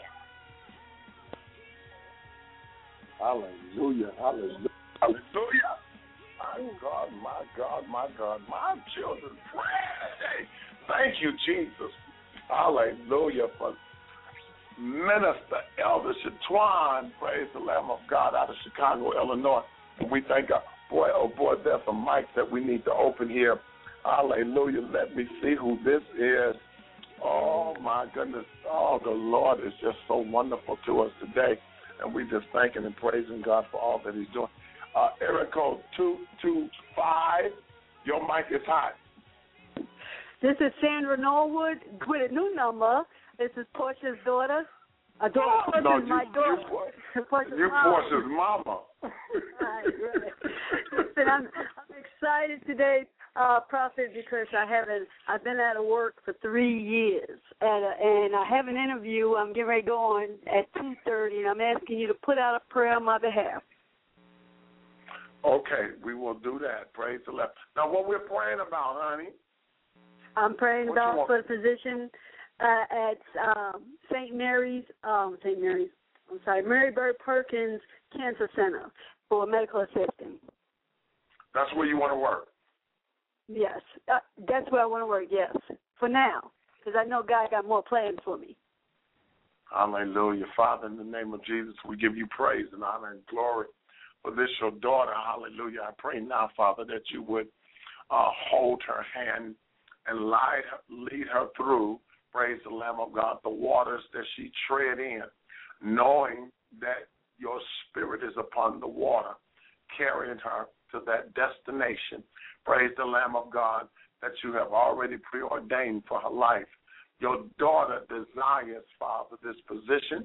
Hallelujah, hallelujah, hallelujah. My God, my God, my God, my children pray. Thank you, Jesus. Hallelujah for Minister Elder Shatwan, praise the Lamb of God, out of Chicago, Illinois. And we thank God. Boy, oh boy, there's some mics that we need to open here. Hallelujah. Let me see who this is. Oh, my goodness. Oh, the Lord is just so wonderful to us today. And we just thanking and praising God for all that he's doing. Area code 225. Your mic is hot. This is Sandra Norwood with a new number. This is Portia's daughter. My daughter. You're Portia's mama. Right. Listen, I'm excited today, Prophet, because I've been out of work for 3 years, and I have an interview. I'm getting ready to go on at 2:30, and I'm asking you to put out a prayer on my behalf. Okay, we will do that. Praise the Lord. Now, what we're praying about, honey? I'm praying about for the position at Mary Bird Perkins Cancer Center for a medical assistant. That's where you want to work? Yes, that's where I want to work, yes, for now, because I know God got more plans for me. Hallelujah. Father, in the name of Jesus, we give you praise and honor and glory for this, your daughter. Hallelujah. I pray now, Father, that you would hold her hand and lead her through, praise the Lamb of God, the waters that she tread in, knowing that your spirit is upon the water, carrying her to that destination. Praise the Lamb of God that you have already preordained for her life. Your daughter desires, Father, this position,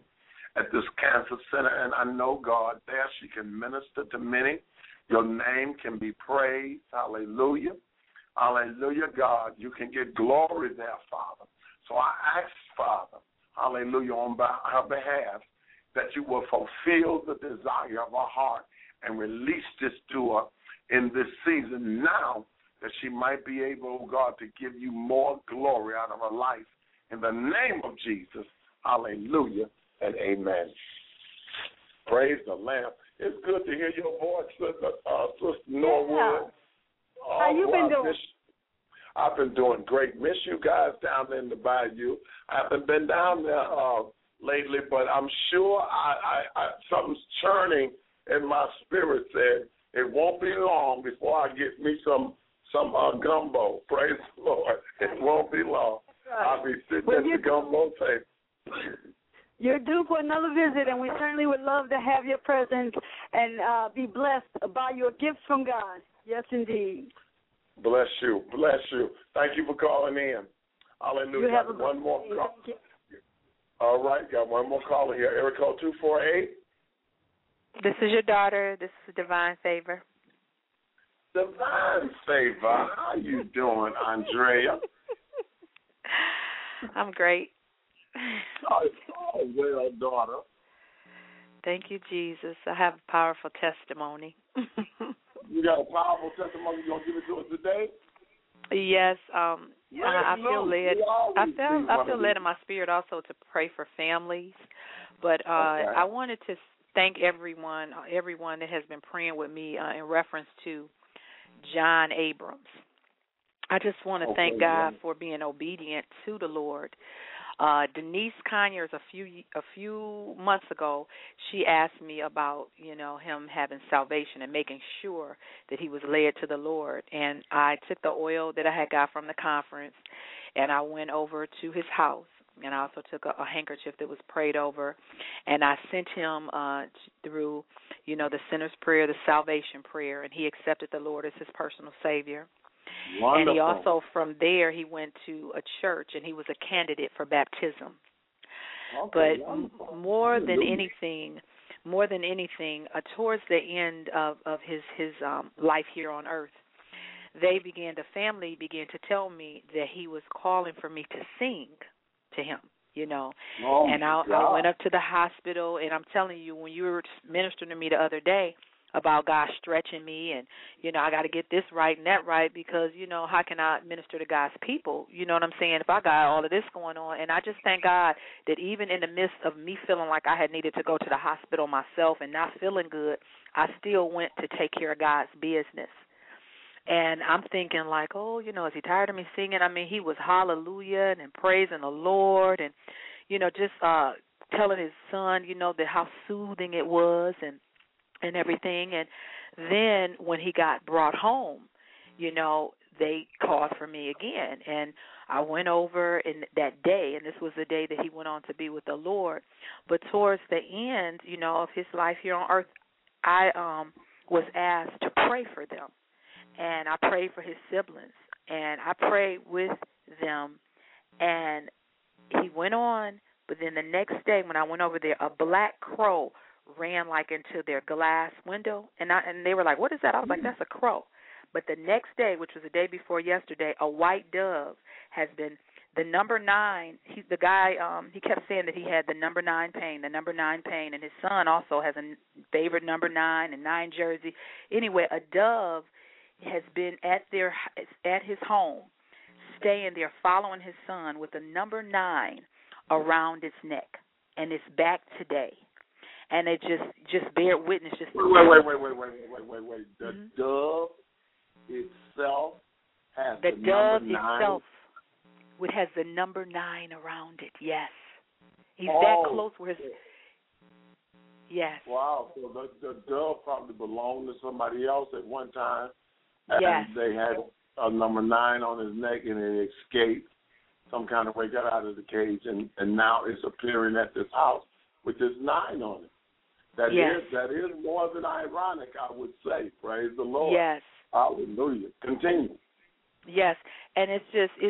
at this cancer center, and I know, God, there she can minister to many. Your name can be praised. Hallelujah. Hallelujah, God. You can get glory there, Father. So I ask, Father, hallelujah, on her behalf, that you will fulfill the desire of her heart and release this to her in this season now, that she might be able, God, to give you more glory out of her life. In the name of Jesus, hallelujah and amen. Praise the Lamb. It's good to hear your voice, Sister Norwood. How you been doing? I've been doing great. Miss you guys down there in the bayou. I haven't been down there lately, but I'm sure I something's churning in my spirit. Said it won't be long before I get me some gumbo. Praise the Lord. It won't be long. Right. I'll be sitting at the gumbo table. You're due for another visit, and we certainly would love to have your presence and be blessed by your gifts from God. Yes, indeed. Bless you. Bless you. Thank you for calling in. Hallelujah. You have one more call. All right, got one more caller here. Area code 248. This is your daughter. This is Divine Favor. Divine Favor. How you doing, Andrea? I'm great. Oh, well, daughter. Thank you, Jesus. I have a powerful testimony. You got a powerful testimony. You gonna give it to us today? Yes. I feel led. I feel led in my spirit also to pray for families. But I wanted to thank everyone that has been praying with me in reference to John Abrams. I just want to thank God for being obedient to the Lord. Denise Conyers, a few months ago, she asked me about, him having salvation and making sure that he was led to the Lord. And I took the oil that I had got from the conference, and I went over to his house. And I also took a handkerchief that was prayed over, and I sent him through, the sinner's prayer, the salvation prayer, and he accepted the Lord as his personal Savior. Wonderful. And he also, from there, he went to a church, and he was a candidate for baptism. Okay, but more than anything, towards the end of his life here on earth, the family began to tell me that he was calling for me to sing to him, and I went up to the hospital, and I'm telling you, when you were ministering to me the other day about God stretching me, and, I got to get this right and that right, because, how can I minister to God's people? You know what I'm saying? If I got all of this going on, and I just thank God that even in the midst of me feeling like I had needed to go to the hospital myself and not feeling good, I still went to take care of God's business. And I'm thinking like, is he tired of me singing? I mean, he was hallelujah and praising the Lord, and, just telling his son, that how soothing it was and everything. And then when he got brought home, they called for me again. And I went over in that day, and this was the day that he went on to be with the Lord. But towards the end, of his life here on earth, I was asked to pray for them. And I prayed for his siblings, and I prayed with them, and he went on. But then the next day when I went over there, a black crow ran like into their glass window, and they were like, what is that? I was like, that's a crow. But the next day, which was the day before yesterday, a white dove has been the number 9. The guy, he kept saying that he had the number 9 pain, and his son also has a favorite number 9 and 9 jersey. Anyway, a dove has been at his home, staying there, following his son with the number 9 around its neck, and it's back today. And it just bear witness. Just wait. The dove itself has the dove number 9? Itself, it has the number 9 around it. Yes, he's that close. Where yes. Wow. So the dove probably belonged to somebody else at one time. And yes. They had a number 9 on his neck, and it escaped some kind of way, got out of the cage, and now it's appearing at this house with this 9 on it. That is more than ironic, I would say. Praise the Lord. Yes. Hallelujah. Continue. Yes, and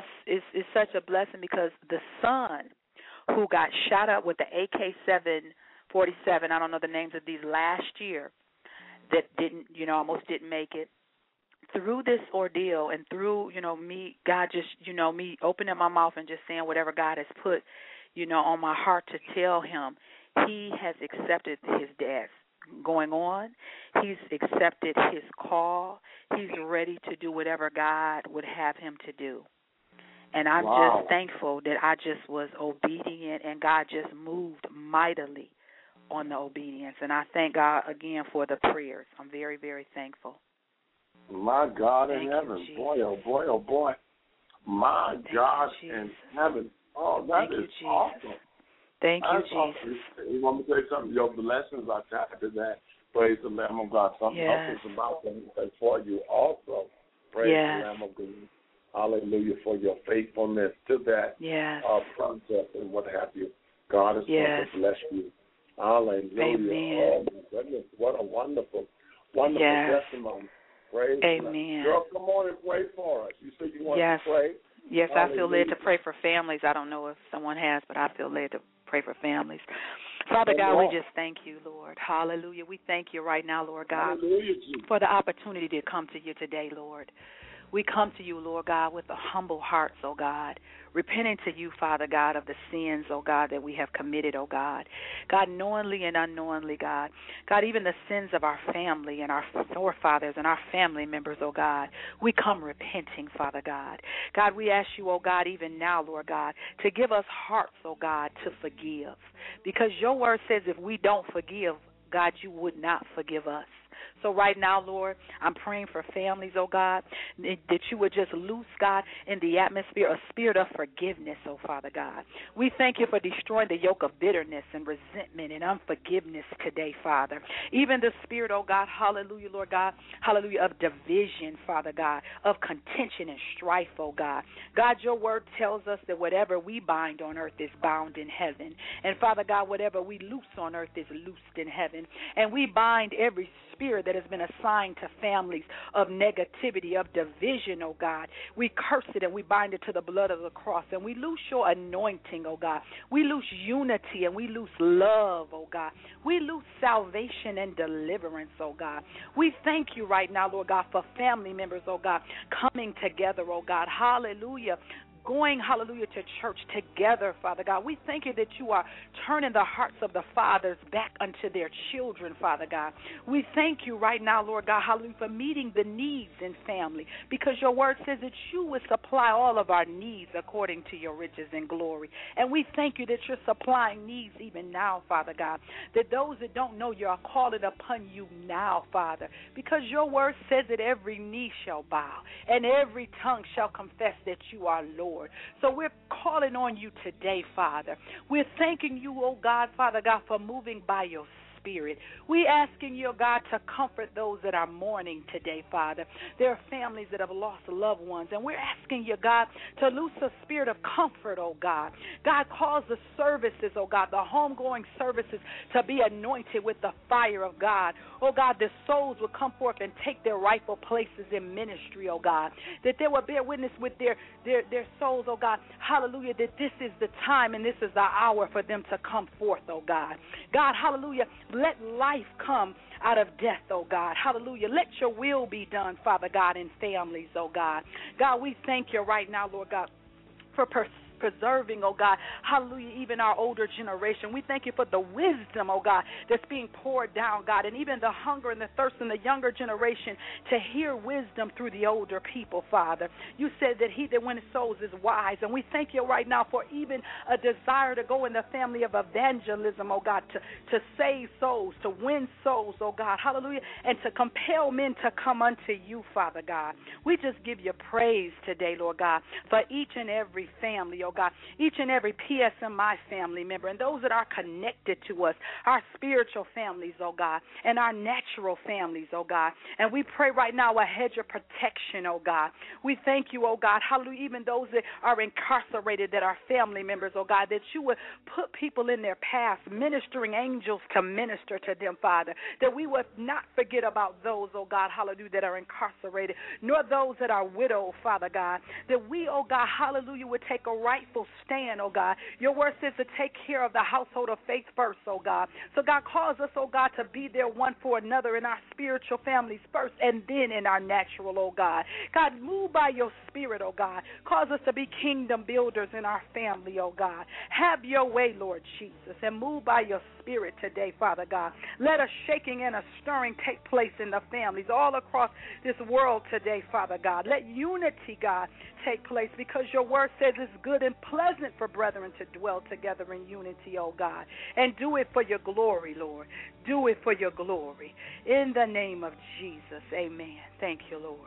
it's such a blessing, because the son who got shot up with the AK-7 47, I don't know the names of these, last year that didn't, almost didn't make it. Through this ordeal and through, me, God just, me opening my mouth and just saying whatever God has put, on my heart to tell him, he has accepted his dad's going on. He's accepted his call. He's ready to do whatever God would have him to do. And I'm just thankful that I just was obedient and God just moved mightily on the obedience. And I thank God again for the prayers. I'm very, very thankful. My God in heaven. Boy, oh boy, oh boy. My God in heaven. Oh, that is awesome. Thank you, Jesus. Awesome. You want me to say something? Your blessings are tied to that. Praise the Lamb of God. Something else is about them for you also. Praise the Lamb of God. Hallelujah for your faithfulness to that concept and what have you. God is going to bless you. Hallelujah. Amen. Oh, my goodness. What a wonderful testimony. Praise Amen. Girl, come on and pray for us. You said you want to pray? Yes, I feel led to pray for families. I don't know if someone has, but I feel led to pray for families. Father God, we just thank you, Lord. Hallelujah. We thank you right now, Lord God, for the opportunity to come to you today, Lord. We come to you, Lord God, with a humble hearts, oh God, repenting to you, Father God, of the sins, oh God, that we have committed, oh God. God, knowingly and unknowingly, God. God, even the sins of our family and our forefathers and our family members, oh God. We come repenting, Father God. God, we ask you, oh God, even now, Lord God, to give us hearts, oh God, to forgive. Because your word says if we don't forgive, God, you would not forgive us. So right now, Lord, I'm praying for families, oh God, that you would just loose, God, in the atmosphere a spirit of forgiveness, oh Father God. We thank you for destroying the yoke of bitterness and resentment and unforgiveness today, Father. Even the spirit, oh God, hallelujah, Lord God, hallelujah, of division, Father God, of contention and strife, oh God. God, your word tells us that whatever we bind on earth is bound in heaven. And Father God, whatever we loose on earth is loosed in heaven. And we bind every spirit that has been assigned to families of negativity, of division, oh God. We curse it and we bind it to the blood of the cross, and we loose your anointing, oh God. We loose unity and we loose love, oh God. We loose salvation and deliverance, oh God. We thank you right now, Lord God, for family members, oh God, coming together, oh God. Hallelujah. Going, hallelujah, to church together, Father God. We thank you that you are turning the hearts of the fathers back unto their children, Father God. We thank you right now, Lord God, hallelujah, for meeting the needs in family, because your word says that you would supply all of our needs according to your riches and glory. And we thank you that you're supplying needs even now, Father God, that those that don't know you are calling upon you now, Father, because your word says that every knee shall bow and every tongue shall confess that you are Lord. So we're calling on you today, Father. We're thanking you, oh God, Father God, for moving by your Spirit. We asking you, God, to comfort those that are mourning today, Father. There are families that have lost loved ones, and we're asking you, God, to loose a spirit of comfort, oh God. God, cause the services, oh God, the homegoing services to be anointed with the fire of God. Oh God, the souls will come forth and take their rightful places in ministry, oh God. That they will bear witness with their souls, oh God. Hallelujah, that this is the time and this is the hour for them to come forth, oh God. God, hallelujah, let life come out of death, oh God. Hallelujah. Let your will be done, Father God, in families, oh God. God, we thank you right now, Lord God, for preserving, oh God, hallelujah, even our older generation. We thank you for the wisdom, oh God, that's being poured down, God, and even the hunger and the thirst in the younger generation to hear wisdom through the older people, Father. You said that he that winneth souls is wise, and we thank you right now for even a desire to go in the family of evangelism, oh God, to save souls, to win souls, oh God, hallelujah, and to compel men to come unto you, Father God. We just give you praise today, Lord God, for each and every family, oh God, each and every PSMI family member, and those that are connected to us, our spiritual families, oh God, and our natural families, oh God. And we pray right now a hedge of protection, oh God. We thank you, oh God, hallelujah, even those that are incarcerated that are family members, oh God, that you would put people in their path, ministering angels to minister to them, Father, that we would not forget about those, oh God, hallelujah, that are incarcerated, nor those that are widowed, Father God, that we, oh God, hallelujah, would take a right rightful stand, oh God. Your word says to take care of the household of faith first, oh God. So God calls us, oh God, to be there one for another in our spiritual families first and then in our natural, oh God. God, move by your spirit, oh God. Cause us to be kingdom builders in our family, oh God. Have your way, Lord Jesus, and move by your spirit today, Father God. Let a shaking and a stirring take place in the families all across this world today, Father God. Let unity, God, take place, because your word says it's good and pleasant for brethren to dwell together in unity, oh God. And do it for your glory, Lord. Do it for your glory. In the name of Jesus, amen. Thank you, Lord.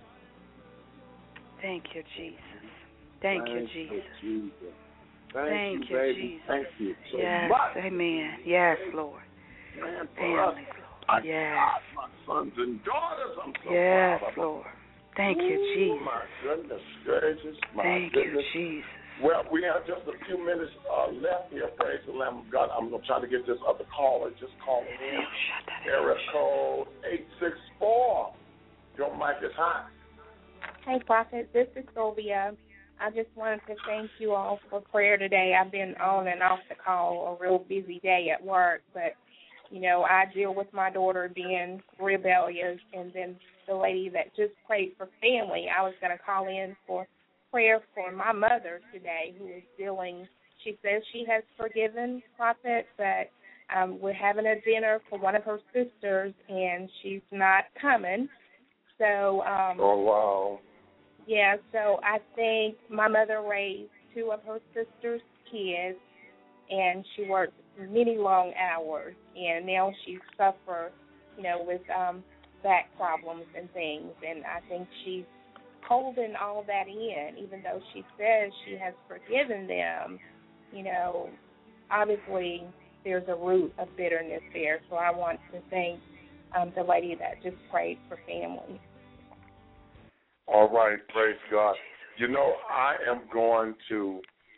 Thank you, Jesus. Thank you, Jesus. Thank you, Jesus. Thank you so yes, much. Amen. Yes, Lord. Man, families, Lord. Yes. My sons and daughters, I'm so yes, proud of Lord. Thank you, Jesus. My goodness gracious. Thank you, Jesus. Well, we have just a few minutes left here. Praise the Lamb of God. I'm going to try to get this other caller. Just calling in. Area code 864. Your mic is hot. Hey, Prophet. This is Sylvia. I just wanted to thank you all for prayer today. I've been on and off the call, a real busy day at work, but, you know, I deal with my daughter being rebellious, and then the lady that just prayed for family, I was going to call in for prayer for my mother today, who is dealing, she says she has forgiven, Prophet, but we're having a dinner for one of her sisters, and she's not coming. So, oh, wow. Yeah, so I think my mother raised two of her sister's kids, and she worked many long hours, and now she suffers, you know, with back problems and things, and I think she's holding all that in, even though she says she has forgiven them. You know, obviously there's a root of bitterness there, so I want to thank the lady that just prayed for family. All right, praise God. You know, I am going to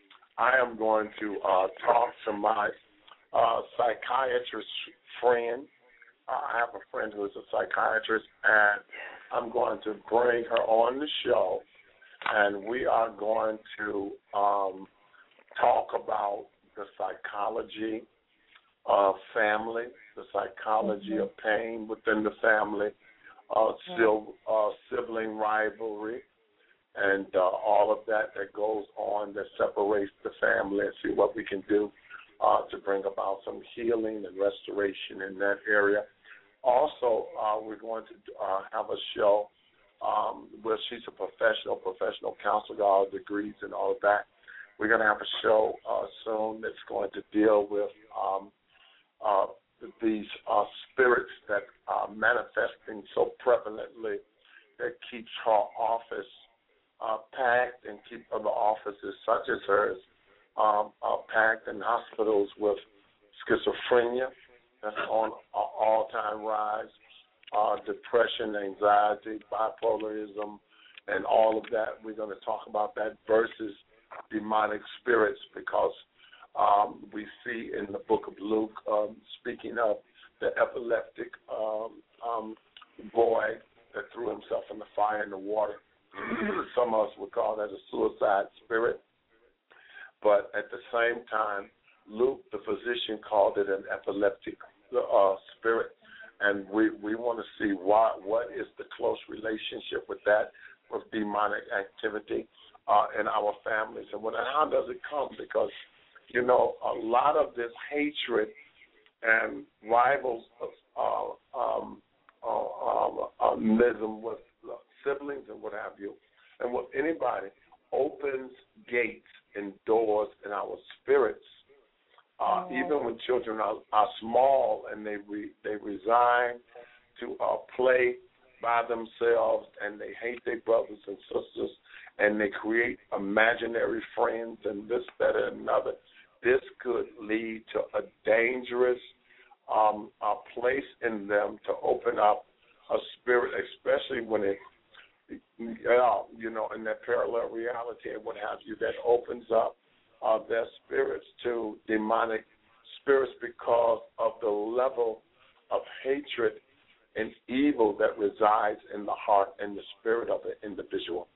talk to my psychiatrist friend. I have a friend who is a psychiatrist, and I'm going to bring her on the show, and we are going to talk about the psychology of family, the psychology of pain within the family, sibling rivalry, and all of that goes on that separates the family, and see what we can do to bring about some healing and restoration in that area. Also, we're going to have a show where she's a professional counselor, got all degrees and all of that. We're going to have a show soon that's going to deal with these spirits that are manifesting so prevalently that keeps her office packed and keep other offices such as hers packed in hospitals with schizophrenia that's on an all-time rise, depression, anxiety, bipolarism, and all of that. We're going to talk about that versus demonic spirits, because we see in the book of Luke, speaking of the epileptic boy that threw himself in the fire and the water. Some of us would call that a suicide spirit. But at the same time, Luke, the physician, called it an epileptic spirit. And we want to see what is the close relationship with that, with demonic activity in our families. And how does it come? Because, you know, a lot of this hatred and rivals with siblings and what have you, and with anybody, opens gates and doors in our spirits. Even when children are small and they resign to play by themselves, and they hate their brothers and sisters, and they create imaginary friends and this, that, and another. This could lead to a dangerous place in them to open up a spirit, especially when it, you know, in that parallel reality and what have you, that opens up their spirits to demonic spirits because of the level of hatred and evil that resides in the heart and the spirit of the individual.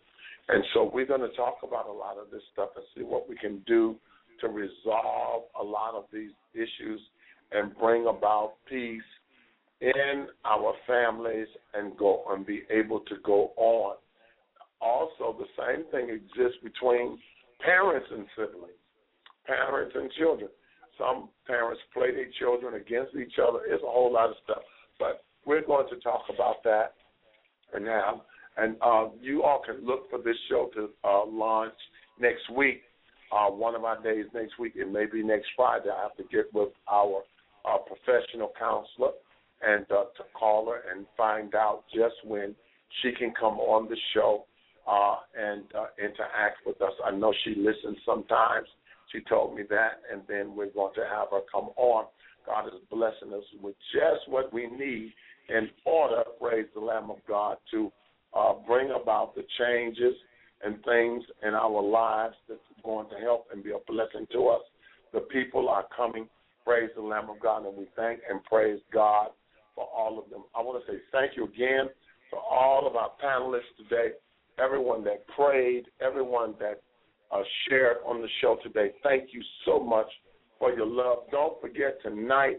And so we're going to talk about a lot of this stuff and see what we can do to resolve a lot of these issues and bring about peace in our families and be able to go on. Also, the same thing exists between parents and siblings, parents and children. Some parents play their children against each other. It's a whole lot of stuff. But we're going to talk about that now. And you all can look for this show to launch next week. One of our days next week, it may be next Friday. I have to get with our professional counselor and to call her and find out just when she can come on the show and interact with us. I know she listens sometimes. She told me that, and then we're going to have her come on. God is blessing us with just what we need in order, praise the Lamb of God, to bring about the changes and things in our lives that's going to help and be a blessing to us. The people are coming, praise the Lamb of God, and we thank and praise God for all of them. I want to say thank you again to all of our panelists today, everyone that prayed, everyone that shared on the show today. Thank you so much for your love. Don't forget tonight,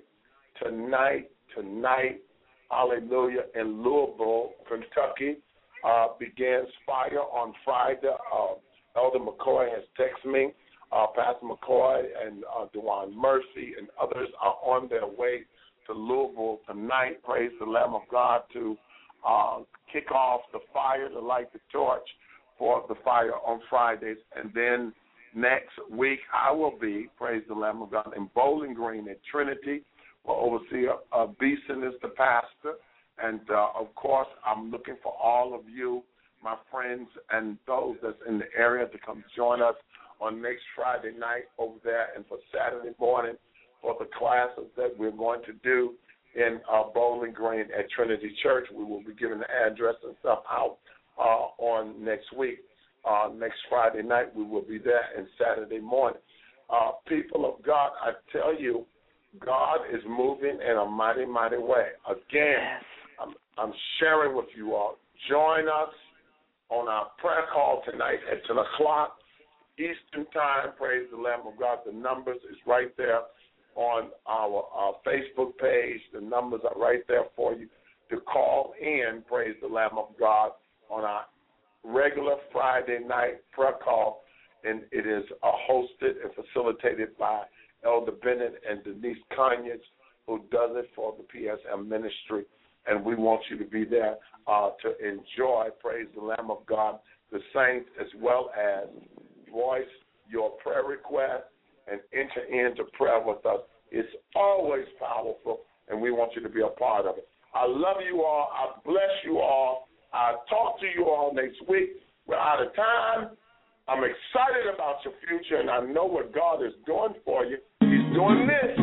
hallelujah, in Louisville, Kentucky, begins Fire on Friday. Elder McCoy has texted me. Pastor McCoy and DeJuan Murphy and others are on their way to Louisville tonight. Praise the Lamb of God to kick off the fire, to light the torch for the Fire on Fridays. And then next week I will be, praise the Lamb of God, in Bowling Green at Trinity, where Overseer Beeson is the pastor. And, of course, I'm looking for all of you, my friends, and those that's in the area to come join us on next Friday night over there and for Saturday morning for the classes that we're going to do in Bowling Green at Trinity Church. We will be giving the address and stuff out on next week. Next Friday night we will be there, and Saturday morning. People of God, I tell you, God is moving in a mighty, mighty way. Again, I'm sharing with you all. Join us on our prayer call tonight at 10 o'clock Eastern Time. Praise the Lamb of God. The numbers is right there on our Facebook page. The numbers are right there for you to call in, praise the Lamb of God, on our regular Friday night prayer call. And it is hosted and facilitated by Elder Bennett and Denise Conyers, who does it for the PSM ministry. And we want you to be there to enjoy, praise the Lamb of God, the saints, as well as voice your prayer request and enter into prayer with us. It's always powerful, and we want you to be a part of it. I love you all. I bless you all. I'll talk to you all next week. We're out of time. I'm excited about your future, and I know what God is doing for you. He's doing this.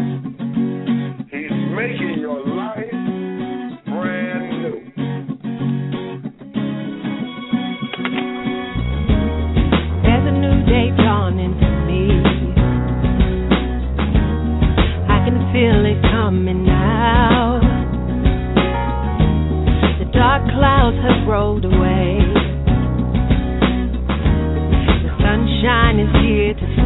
He's making your life brand new. There's a new day dawning for me. I can feel it coming now. The dark clouds have rolled away. The sunshine is here to